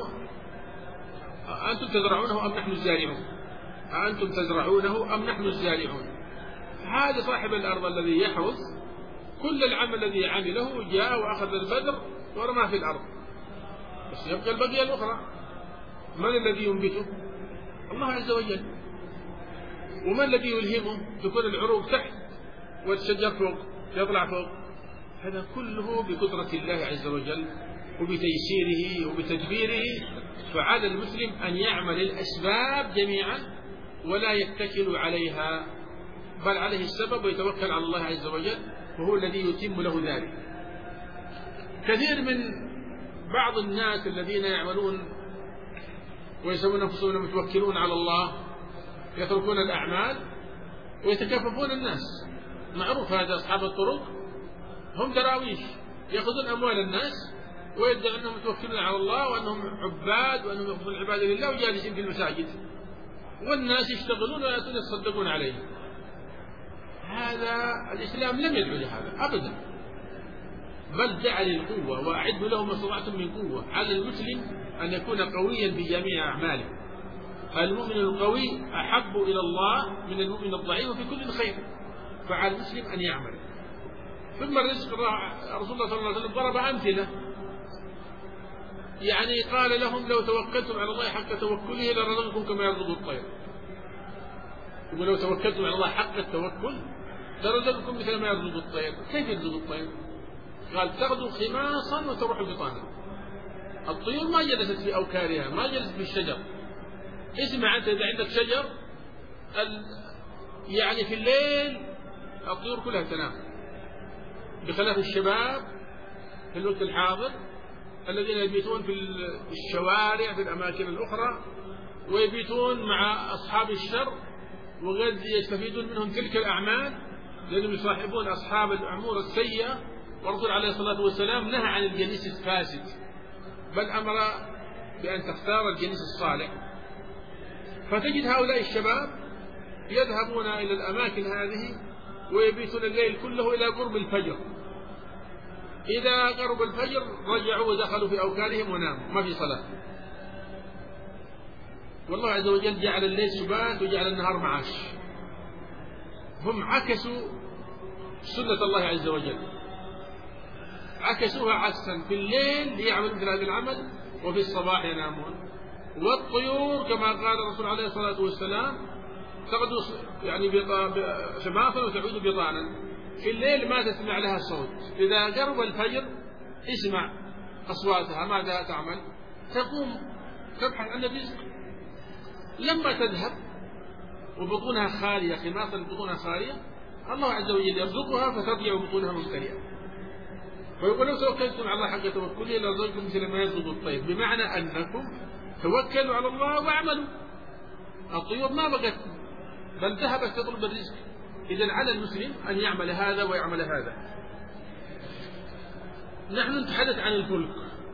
أأنتم تزرعونه أم نحن الزارعون، أأنتم تزرعونه أم نحن الزارعون. هذا صاحب الأرض الذي يحرث كل العمل الذي عمله جاء وأخذ البذر ورماه في الأرض، بس يبقى البقية الأخرى. من الذي ينبته؟ الله عز وجل. ومن الذي يلهمه تكون العروق تحت والشجر فوق يطلع فوق؟ هذا كله بقدرة الله عز وجل وبتيسيره وبتدبيره. فعلى المسلم أن يعمل الأسباب جميعا ولا يتكل عليها، بل عليه السبب ويتوكل على الله عز وجل، وهو الذي يتم له ذلك. كثير من بعض الناس الذين يعملون ويسمون أنفسهم متوكلون على الله يتركون الأعمال ويتكففون الناس. معروف هذا، أصحاب الطرق هم دراويش يأخذون أموال الناس ويدعون أنهم متوكلون على الله وأنهم عباد وأنهم يأخذون العبادة لله وجالسين في المساجد، والناس يشتغلون ويأتون يتصدقون عليه. هذا الإسلام لم يدعو لهذا أبدا، بل دعا للقوة: وأعدوا لهم ما استطعتم من قوة. على المسلم أن يكون قويا في جميع أعماله. المؤمن القوي أحب إلى الله من المؤمن الضعيف في كل خير. فعلى المسلم أن يعمل. ثم الرزق، رسول الله صلى الله عليه وسلم ضرب أمثلة، يعني قال لهم: لو توكلتم على الله حق توكله لرزقكم كما يرزق الطير. ولو توكلتم على الله حق التوكل لرزقكم مثل ما يرزق الطير. كيف يرزق الطير؟ قال: تغدو خماصا وتروح بطانا. الطيور ما جلست في أوكارها، ما جلست في الشجر. اسمع أنت، إذا عندك شجر يعني في الليل الطيور كلها تنام، بخلاف الشباب في الوقت الحاضر الذين يبيتون في الشوارع في الأماكن الأخرى ويبيتون مع أصحاب الشر، وقد يستفيدون منهم تلك الأعمال لأنهم يصاحبون أصحاب الأمور السيئة. والرسول عليه الصلاة والسلام نهى عن الجليس الفاسد، بل أمر بأن تختار الجليس الصالح. فتجد هؤلاء الشباب يذهبون إلى الأماكن هذه ويبيتون الليل كله إلى قرب الفجر. إذا قرب الفجر رجعوا ودخلوا في أوكارهم وناموا، ما في صلاة. والله عز وجل جعل الليل سبات وجعل النهار معاش. هم عكسوا سنة الله عز وجل، عكسوها عكسا. في الليل يعملون مثل هذا العمل وفي الصباح ينامون. والطيور كما قال الرسول عليه الصلاة والسلام تغدو يعني شماخا وتعود بطانا. في الليل ما تسمع لها صوت، إذا قرب الفجر اسمع أصواتها. ماذا تعمل؟ تقوم تبحث عن الرزق. لما تذهب وبطونها خالية، خماصا بطونها خالية، الله عز وجل يرزقها فترجع بطونها ممتلئة. ويقول لو توكلتم على الله حق توكله لرزقكم مثل ما يرزق الطير، بمعنى أنكم توكلوا على الله واعملوا. الطيور ما بقت بل ذهبت تطلب الرزق. إذن على المسلم أن يعمل هذا ويعمل هذا. نحن نتحدث عن الفلك.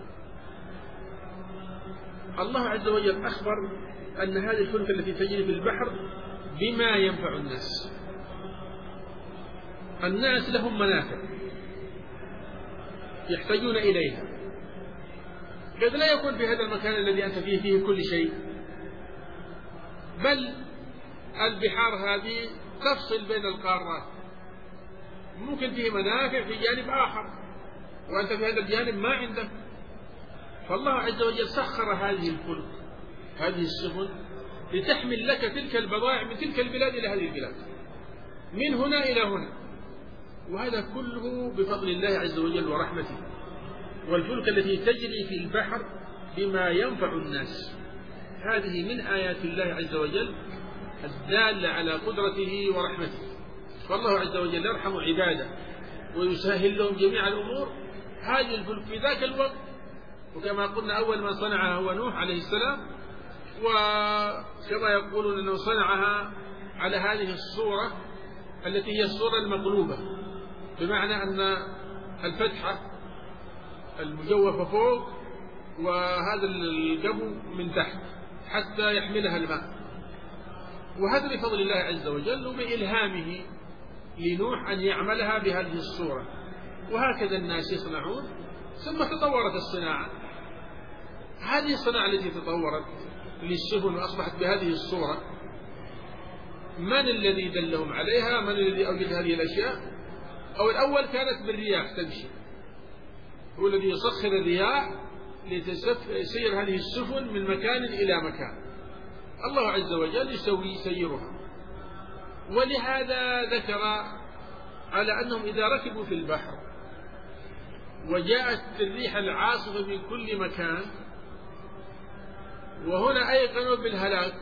الله عز وجل أخبر أن هذه الفلك التي تجري في البحر بما ينفع الناس. الناس لهم منافع يحتاجون إليها، قد لا يكون في هذا المكان الذي أنت فيه كل شيء، بل البحار هذه تفصل بين القارات، ممكن فيه منافع في جانب آخر وأنت في هذا الجانب ما عندك. فالله عز وجل سخر هذه الفلك، هذه السفن، لتحمل لك تلك البضائع من تلك البلاد إلى هذه البلاد، من هنا إلى هنا، وهذا كله بفضل الله عز وجل ورحمته. والفلك التي تجري في البحر بما ينفع الناس، هذه من آيات الله عز وجل الدالة على قدرته ورحمته. فالله عز وجل يرحم عباده ويسهل لهم جميع الأمور. هذه الفلك في ذاك الوقت، وكما قلنا أول من صنعها هو نوح عليه السلام، وكما يقولون أنه صنعها على هذه الصورة التي هي الصورة المقلوبة، بمعنى أن الفتحة المجوفة فوق وهذا الجبو من تحت حتى يحملها الماء. وهذا بفضل الله عز وجل وبإلهامه لنوح أن يعملها بهذه الصورة. وهكذا الناس يصنعون، ثم تطورت الصناعة. هذه الصناعة التي تطورت للسفن وأصبحت بهذه الصورة، من الذي دلهم عليها؟ من الذي أوجد هذه الأشياء؟ أو الأول كانت بالرياح تمشي، هو الذي يسخر الرياح لتسير هذه السفن من مكان إلى مكان. الله عز وجل يسيرها. ولهذا ذكر على أنهم إذا ركبوا في البحر وجاءت الريح العاصفة من كل مكان، وهنا أيقنوا بالهلاك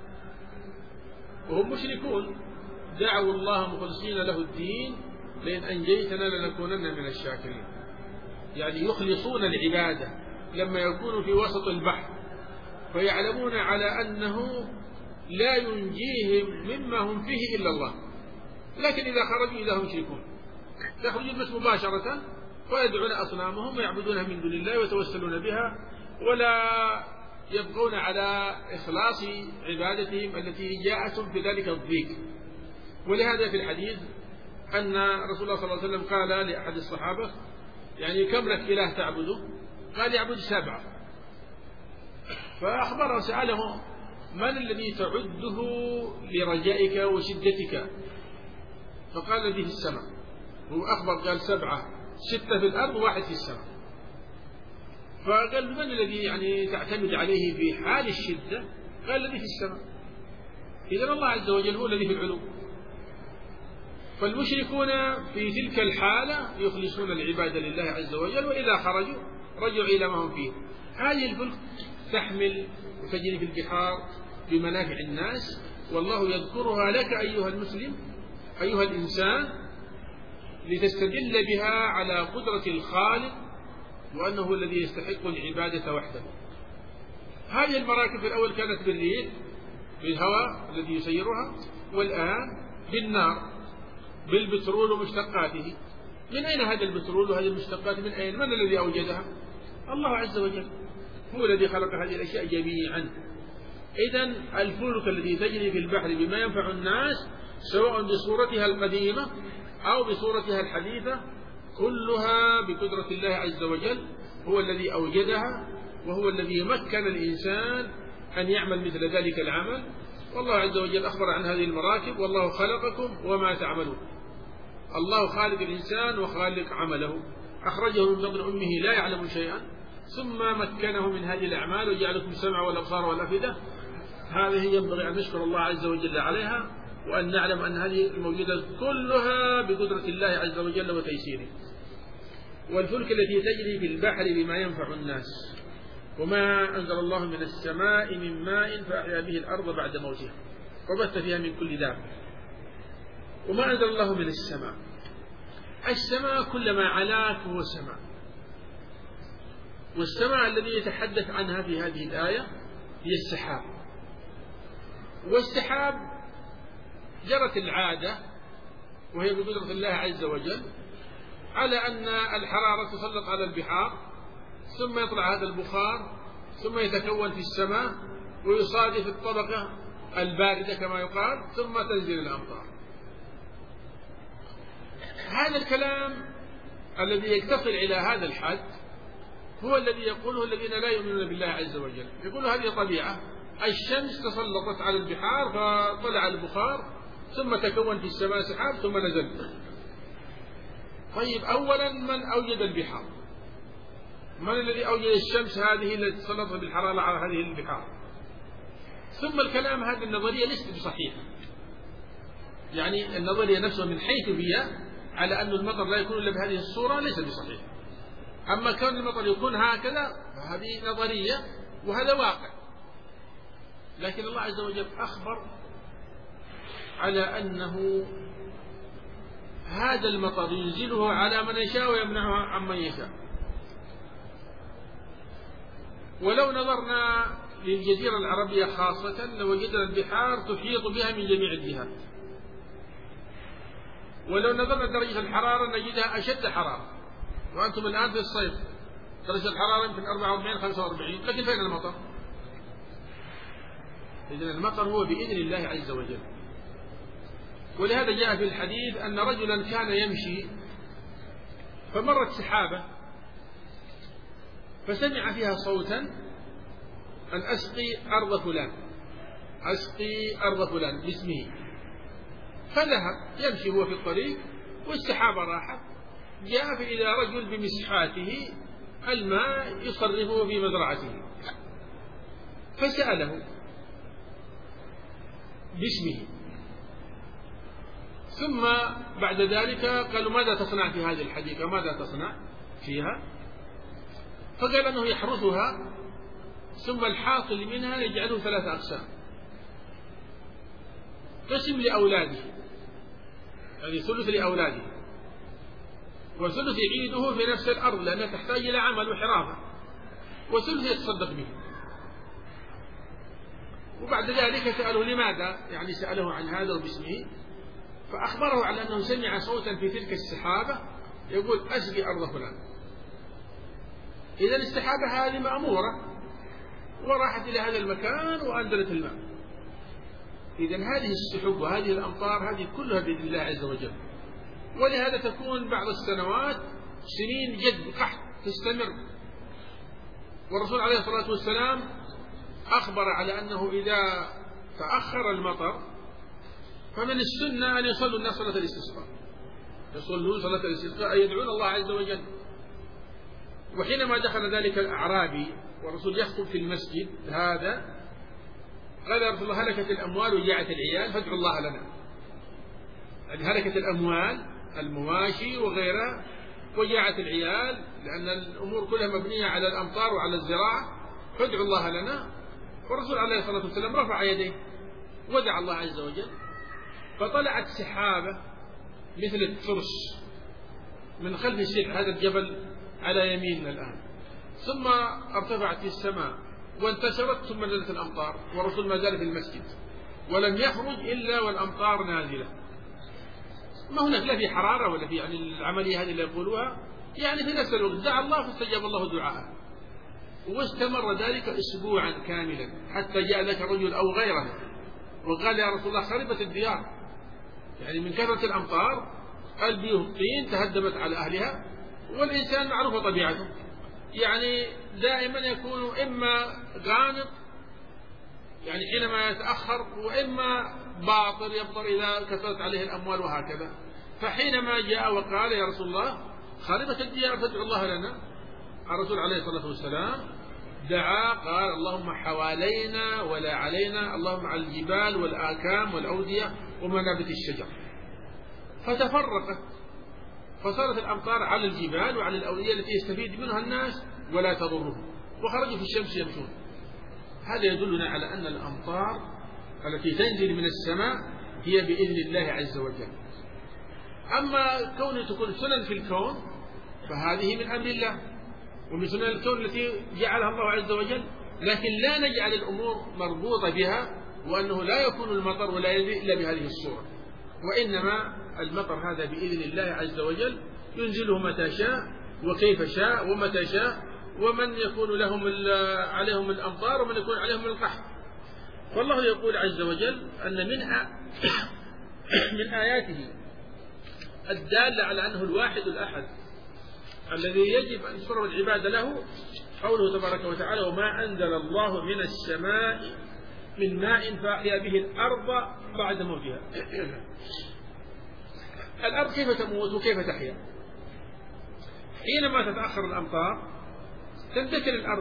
وهم مشركون، دعوا الله مخلصين له الدين لئن أنجيتنا لنكونن من الشاكرين. يعني يخلصون العبادة لما يكونوا في وسط البحر، فيعلمون على أنه لا ينجيهم مما هم فيه إلا الله. لكن إذا خرجوا إذا هم مشركون، يخرجون بس مباشرة ويدعون أصنامهم ويعبدونها من دون الله ويتوسلون بها، ولا يبقون على إخلاص عبادتهم التي جاءتهم في ذلك الضيق. ولهذا في الحديث أن رسول الله صلى الله عليه وسلم قال لأحد الصحابة: يعني كم لك إله تعبده؟ قال: يعبد 7. فأخبره سأله: من الذي تعده لرجائك وشدتك؟ فقال: الذي في السماء. هو أخبر قال 7، 6 في الأرض و1 في السماء. فقال: من الذي يعني تعتمد عليه في حال الشدة؟ قال: الذي في السماء. إذن الله عز وجل هو الذي في العلو. فالمشركون في تلك الحالة يخلصون العبادة لله عز وجل، وإذا خرجوا رجعوا إلى ما هم فيه. هذه الفلك تحمل وتجري في البحار بمنافع الناس، والله يذكرها لك أيها المسلم أيها الإنسان لتستدل بها على قدرة الخالق وأنه الذي يستحق العبادة وحده. هذه المراكب في الأول كانت بالريح بالهواء الذي يسيرها، والآن بالنار بالبترول ومشتقاته. من أين هذا البترول وهذه المشتقات؟ من أين؟ من الذي أوجدها؟ الله عز وجل هو الذي خلق هذه الأشياء جميعا. إذن الفلك التي تجري في البحر بما ينفع الناس سواء بصورتها القديمة أو بصورتها الحديثة كلها بقدرة الله عز وجل، هو الذي أوجدها وهو الذي مكن الإنسان أن يعمل مثل ذلك العمل. والله عز وجل أخبر عن هذه المراكب: والله خلقكم وما تعملون. الله خالق الإنسان وخالق عمله، أخرجه من بطن أمه لا يعلم شيئا ثم مكنه من هذه الأعمال وجعلكم السمع والأبصار والأفئدة. هذه ينبغي أن نشكر الله عز وجل عليها، وأن نعلم أن هذه الموجودات كلها بقدرة الله عز وجل وتيسيره. والفلك التي تجري في البحر بما ينفع الناس، وما أنزل الله من السماء من ماء فأحيا به الأرض بعد موتها وبث فيها من كل دابة. وما أنزل الله من السماء، السماء كلما علاك هو سماء، والسماء الذي يتحدث عنها في هذه الآية هي السحاب. والسحاب جرت العادة وهي بقدرة الله عز وجل على أن الحرارة تسلط على البحار، ثم يطلع هذا البخار، ثم يتكون في السماء ويصادف الطبقة الباردة كما يقال، ثم تنزل الأمطار. هذا الكلام الذي يتصل إلى هذا الحد هو الذي يقوله الذين لا يؤمنون بالله عز وجل. يقولوا هذه طبيعة، الشمس تسلطت على البحار فطلع البخار، ثم تكون في السماء سحاب، ثم نزل. طيب، أولا من أوجد البحار؟ من الذي أوجد الشمس هذه التي تسلطت بالحرارة على هذه البحار؟ ثم الكلام هذه النظرية ليست بصحيحة، يعني النظرية نفسها من حيث هي على أن المطر لا يكون إلا بهذه الصورة ليس بصحيح. أما كون المطر يكون هكذا فهذه نظرية وهذا واقع. لكن الله عز وجل أخبر على أنه هذا المطر ينزله على من يشاء ويمنعه عمن يشاء. ولو نظرنا للجزيرة العربية خاصة لوجدنا البحار تحيط بها من جميع الجهات، ولو نظرنا درجة الحرارة نجدها أشد حرارة، وأنتم الآن في الصيف درجة الحرارة يمكن 44-45، لكن فين المطر؟ إذن المطر هو بإذن الله عز وجل. ولهذا جاء في الحديث أن رجلا كان يمشي فمرت سحابة فسمع فيها صوتا أن أسقي أرض فلان، أسقي أرض فلان باسمه، فذهب يمشي هو في الطريق والسحابة راحت، جاء فإذا رجل بمسحاته الماء يصرفه في مزرعته، فسأله باسمه، ثم بعد ذلك قالوا ماذا تصنع في هذه الحديقة، ماذا تصنع فيها؟ فقال أنه يحرثها، ثم الحاصل منها يجعله 3 أقسام: قسم لأولاده، يعني ثلث لأولاده، وثلث يعيده في نفس الأرض لأنها تحتاج إلى عمل وحرافة، وثلث يتصدق به. وبعد ذلك سأله لماذا، يعني سأله عن هذا وباسمه، فأخبره على أنه سمع صوتا في تلك السحابة يقول أسقي أرض فلان. إذا السحابة هذه مأمورة وراحت إلى هذا المكان وأنزلت الماء. إذا هذه السحب وهذه الأمطار هذه كلها بإذن الله عز وجل. ولهذا تكون بعض السنوات سنين جد قحط تستمر، والرسول عليه الصلاة والسلام أخبر على أنه إذا تأخر المطر فمن السنة أن يصلوا الناس صلاة الاستسقاء، يصلون صلاة الاستسقاء أي يدعون الله عز وجل. وحينما دخل ذلك الأعرابي والرسول يخطب في المسجد هذا قال يا رسول الله هلكت الأموال وجاعت العيال فادعوا الله لنا، يعني هلكت الأموال المواشي وغيرها وجاعت العيال، لأن الأمور كلها مبنية على الأمطار وعلى الزراعة، فادعوا الله لنا. والرسول عليه الصلاة والسلام رفع يديه ودعا الله عز وجل، فطلعت سحابة مثل الترس من خلف الشيخ هذا الجبل على يميننا الآن، ثم ارتفعت في السماء وانتشرت، ثم نزلت الأمطار، والرسول ما زال في المسجد ولم يخرج إلا والأمطار نازلة. ما هناك لا في حرارة ولا في يعني العملية هذه اللي يقولوها، يعني في نفس الوقت دعا الله فاستجاب الله دعاءه. واستمر ذلك أسبوعا كاملا حتى جاء ذاك الرجل أو غيره وقال يا رسول الله خربت الديار، يعني من كثرة الأمطار البيوت الطين تهدمت على أهلها. والإنسان معروف طبيعته، يعني دائما يكون إما غامض يعني حينما يتأخر، وإما باطل يبطل إذا كثرت عليه الأموال وهكذا. فحينما جاء وقال يا رسول الله خربت الديار فادعوا الله لنا، الرسول عليه الصلاة والسلام دعا قال اللهم حوالينا ولا علينا، اللهم على الجبال والآكام والأودية ومنابت الشجر، فتفرقت فصارت الأمطار على الجبال وعلى الأودية التي يستفيد منها الناس ولا تضرهم، وخرجوا في الشمس يمشون. هذا يدلنا على أن الأمطار التي تنزل من السماء هي بإذن الله عز وجل. أما كون تكون سنن في الكون فهذه من أمر الله ومن سنن الكون التي جعلها الله عز وجل، لكن لا نجعل الأمور مربوطة بها وأنه لا يكون المطر ولا ينزل إلا بهذه الصورة، وإنما المطر هذا بإذن الله عز وجل ينزله متى شاء وكيف شاء ومتى شاء، ومن يكون عليهم الأمطار ومن يكون عليهم القحط. فالله يقول عز وجل أن من آياته الدالة على أنه الواحد الأحد الذي يجب أن تفرض العبادة له قوله تبارك وتعالى وما أنزل الله من السماء من ماء فأحيا به الأرض بعد موتها. الأرض كيف تموت وكيف تحيا؟ حينما تتأخر الأمطار تندثر الأرض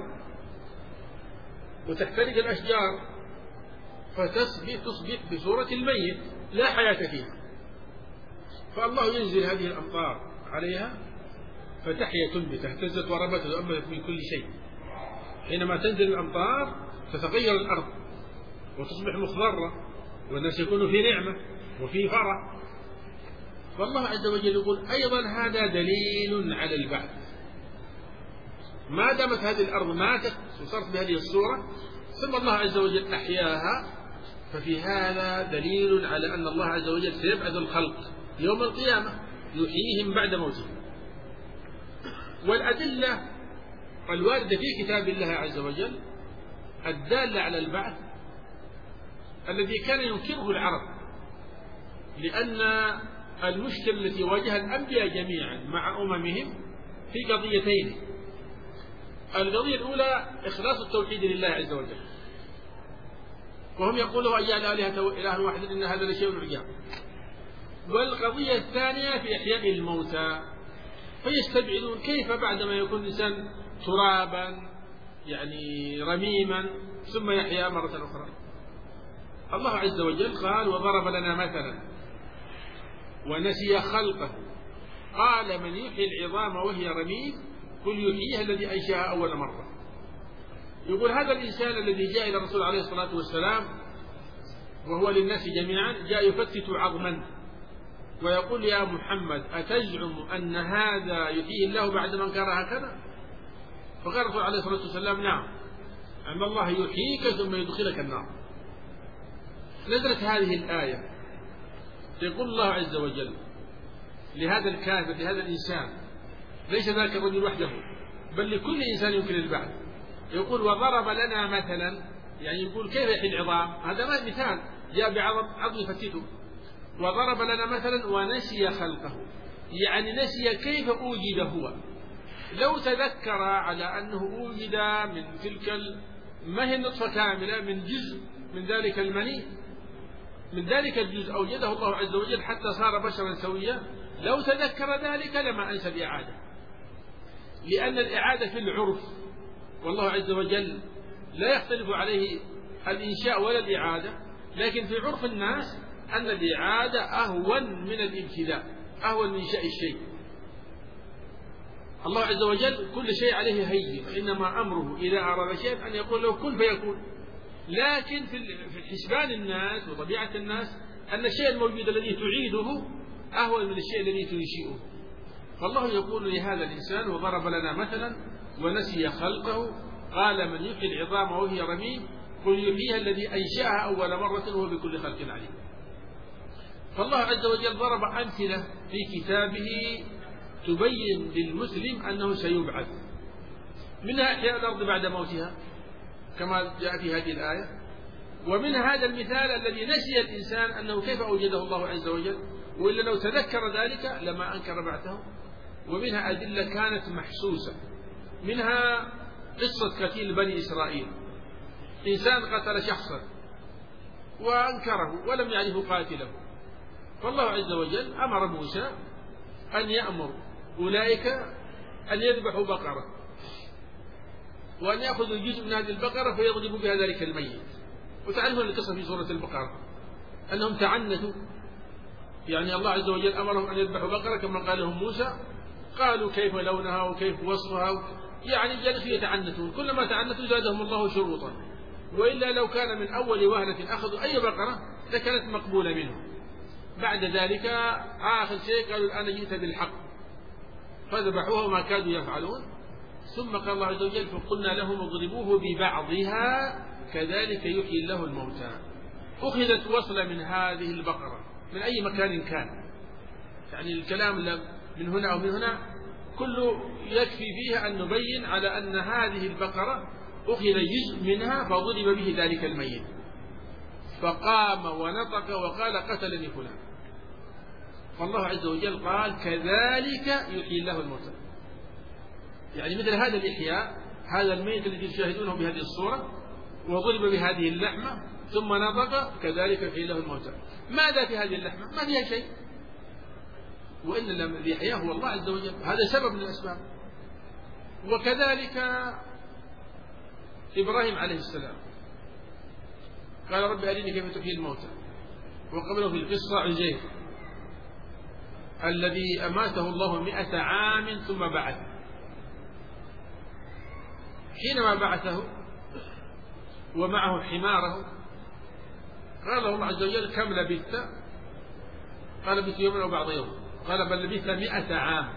وتحترق الأشجار فتصبح بصورة الميت لا حياة فيها، فالله ينزل هذه الأمطار عليها فتحيا تنبت، اهتزت وربت وأنبتت من كل شيء. حينما تنزل الأمطار تتغير الأرض وتصبح مخضرة والناس يكونوا في نعمة وفي فرح. والله عز وجل يقول أيضا هذا دليل على البعث، ما دامت هذه الأرض ماتت وصارت بهذه الصورة ثم الله عز وجل أحياها، ففي هذا دليل على أن الله عز وجل سيبعث الخلق يوم القيامة يحييهم بعد موتهم. والأدلة الواردة في كتاب الله عز وجل الدالة على البعث الذي كان ينكره العرب، لأن المشكلة التي واجهها الأنبياء جميعا مع أممهم في قضيتين. القضية الأولى إخلاص التوحيد لله عز وجل، وهم يقولوا أجعل آلهة إله واحد إن هذا لشيء عجاب. والقضية الثانية في إحياء الموتى، فيستبعدون كيف بعدما يكون الإنسان ترابا يعني رميما ثم يحيا مرة أخرى. الله عز وجل قال وضرب لنا مثلا ونسي خلقه قال من يحيي العظام وهي رميم قل يحييها الذي أنشأها أول مرة. يقول هذا الإنسان الذي جاء إلى الرسول عليه الصلاة والسلام وهو للناس جميعا جاء يفتت عظما ويقول يا محمد أتزعم أن هذا يحيي الله بعد من كان هكذا؟ فقال الرسول عليه الصلاة والسلام نعم، أن الله يحييك ثم يدخلك النار. نزلت هذه الآية يقول الله عز وجل لهذا الكافر لهذا الإنسان ليس ذاك الرجل وحده بل لكل إنسان يمكن البعث، يقول وضرب لنا مثلا، يعني يقول كيف يحيي العظام، هذا ما مثال جاء بعظم يفتته. وضرب لنا مثلا ونسي خلقه، يعني نسي كيف أوجد هو. لو تذكر على أنه أوجد من تلك ما هي النطفة كاملة من جزء من ذلك المني، من ذلك الجزء أوجده الله عز وجل حتى صار بشرا سويا، لو تذكر ذلك لما أنسى الإعادة، لأن الإعادة في العرف والله عز وجل لا يختلف عليه الإنشاء ولا الإعادة، لكن في عرف الناس أن الإعادة أهون من الابتداء، أهون من شيء الشيء. الله عز وجل كل شيء عليه هين، إنما أمره إذا أراد شيئا أن يقول له كن فيكون. لكن في حسبان الناس وطبيعة الناس أن الشيء الموجود الذي تعيده أهون من الشيء الذي تنشئه. فالله يقول لهذا الإنسان وضرب لنا مثلا ونسي خلقه قال من يحيي العظام وهي رميم قل يحييها الذي أنشأها أول مرة وهو بكل خلق عليم. فالله عز وجل ضرب أمثلة في كتابه تبين للمسلم أنه سيبعث، منها إحياء الأرض بعد موتها كما جاء في هذه الآية، ومن هذا المثال الذي نسي الإنسان أنه كيف أوجده الله عز وجل، وإلا لو تذكر ذلك لما أنكر بعثه. ومنها أدلة كانت محسوسة، منها قصة قتيل بني إسرائيل، إنسان قتل شخصا وأنكره ولم يعرف قاتله، فالله عز وجل أمر موسى أن يأمر أولئك أن يذبحوا بقرة وأن يأخذوا جزء من هذه البقرة فيضربوا بها ذلك الميت. وتعرفون القصة في سورة البقرة أنهم تعنتوا، يعني الله عز وجل أمرهم أن يذبحوا بقرة كما قال لهم موسى، قالوا كيف لونها وكيف وصفها، يعني جلسوا يتعنتون، كلما تعنتوا زادهم الله شروطا، وإلا لو كان من أول وهلة أخذوا أي بقرة لكانت مقبولة منهم. بعد ذلك آخر شيء قالوا الآن جئت بالحق، فذبحوها وما كادوا يفعلون. ثم قال الله عز وجل فقلنا لهم اضربوه ببعضها كذلك يحيي الله الموتى. أخذت وصلة من هذه البقرة من أي مكان كان، يعني الكلام من هنا أو من هنا كله يكفي فيها أن نبين على أن هذه البقرة أخذ جزء منها فضرب به ذلك الميت، فقام ونطق وقال قتلني فلان. فالله عز وجل قال كذلك يحيي الله الموتى، يعني مثل هذا الإحياء، هذا الميت الذي تشاهدونه بهذه الصورة وضرب بهذه اللحمة ثم نطق كذلك يحيي الله الموتى. ماذا في هذه اللحمة؟ ما فيها شيء، وإن الذي يحياه هو الله عز وجل، هذا سبب من الأسباب. وكذلك إبراهيم عليه السلام قال رب أرني كيف تحيي الموتى، وقبله في القصة عزير الذي أماته الله 100 عام ثم بعثه. حينما بعثه ومعه حماره قال له الله عز وجل كم لبثت؟ قال لبثت يوما أو بعض يوم، قال بل لبثت 100 عام.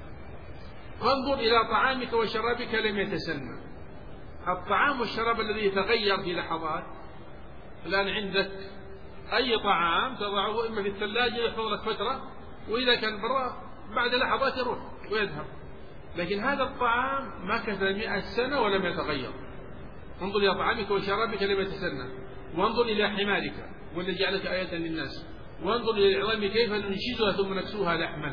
فانظر إلى طعامك وشرابك لم يتسنى. الطعام والشراب الذي يتغير في لحظات، الآن عندك أي طعام تضعه إما في الثلاجة يحفظ لك فترة، وإذا كان برا بعد لحظات يروح ويذهب، لكن هذا الطعام ما كث 100 سنة ولم يتغير. انظر إلى طعامك وشرابك لم يتسنى، وانظر إلى حمارك والذي جعلك آية للناس، وانظر إلى العظام كيف ننشزها ثم نكسوها لحما.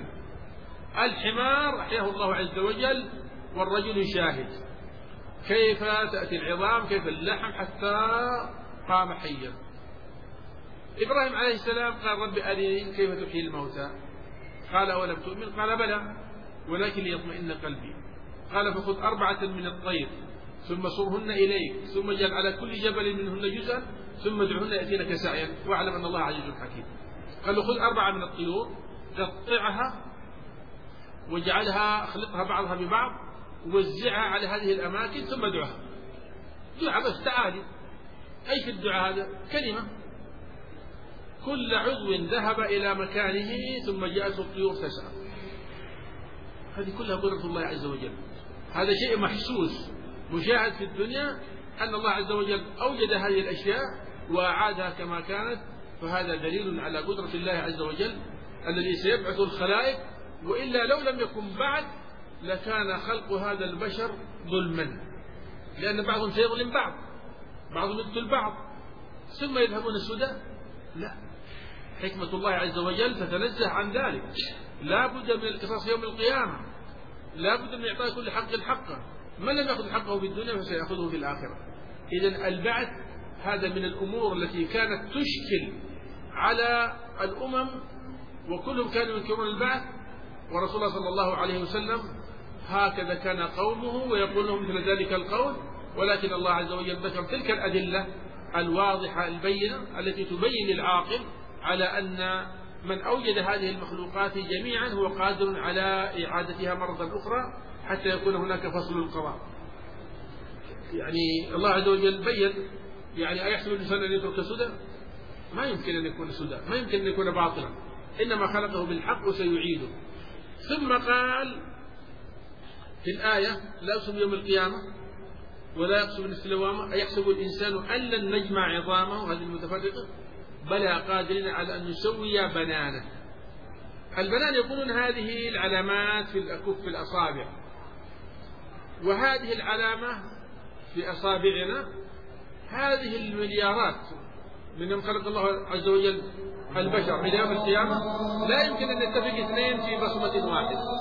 الحمار أحياه الله عز وجل والرجل شاهد كيف تأتي العظام كيف اللحم حتى قام حيا. إبراهيم عليه السلام قال رب أرني كيف تحيي الموتى، قال أولم تؤمن؟ قال بلى ولكن ليطمئن قلبي. قال فخذ 4 من الطير ثم صرهن إليك ثم اجعل على كل جبل منهن جزءا ثم ادعهن يأتينك سعيا واعلم أن الله عزيز حكيم. قال له خذ 4 من الطيور قطعها واجعلها اخلطها بعضها ببعض ووزعها على هذه الأماكن ثم ادعها. دعاء بس تعالي، أي في الدعاء هذا كلمة، كل عضو ذهب إلى مكانه ثم جاءته الطيور تسعى. هذه كلها قدرة الله عز وجل، هذا شيء محسوس مشاهد في الدنيا أن الله عز وجل أوجد هذه الأشياء وأعادها كما كانت، فهذا دليل على قدرة الله عز وجل الذي سيبعث الخلائق، وإلا لو لم يكن بعد لكان خلق هذا البشر ظلما، لأن بعضهم سيظلم بعضهم يقتل بعض ثم يذهبون السدى. لا، حكمة الله عز وجل تتنزه عن ذلك، لا بد من القصاص يوم القيامة، لا بد من إعطاء كل حق حقه، من لم يأخذ حقه في الدنيا فسيأخذه في الآخرة. إذن البعث هذا من الأمور التي كانت تشكل على الأمم وكلهم كانوا ينكرون البعث، ورسول الله صلى الله عليه وسلم هكذا كان قومه ويقول لهم مثل ذلك القول، ولكن الله عز وجل ذكر تلك الأدلة الواضحة البينة التي تبين للعاقل على أن من أوجد هذه المخلوقات جميعا هو قادر على إعادتها مرة أخرى حتى يكون هناك فصل القضاء. يعني الله عز وجل بين، يعني أيحسب الإنسان أن يترك سدى؟ ما يمكن أن يكون سدى، ما يمكن أن يكون باطلا، إنما خلقه بالحق وسيعيده. ثم قال في الآية لا يقسم يوم القيامة ولا يقسم نفس اللوامة أيحسب الإنسان أن لن نجمع عظامه، هذه المتفرقة، بلى قادرين على أن نسوي بنانه. البنان يقولون هذه العلامات في الأكف في الأصابع، وهذه العلامة في أصابعنا هذه المليارات من يوم خلق الله عز وجل البشر إلى يوم القيامة لا يمكن أن يتفق اثنين في بصمة واحدة.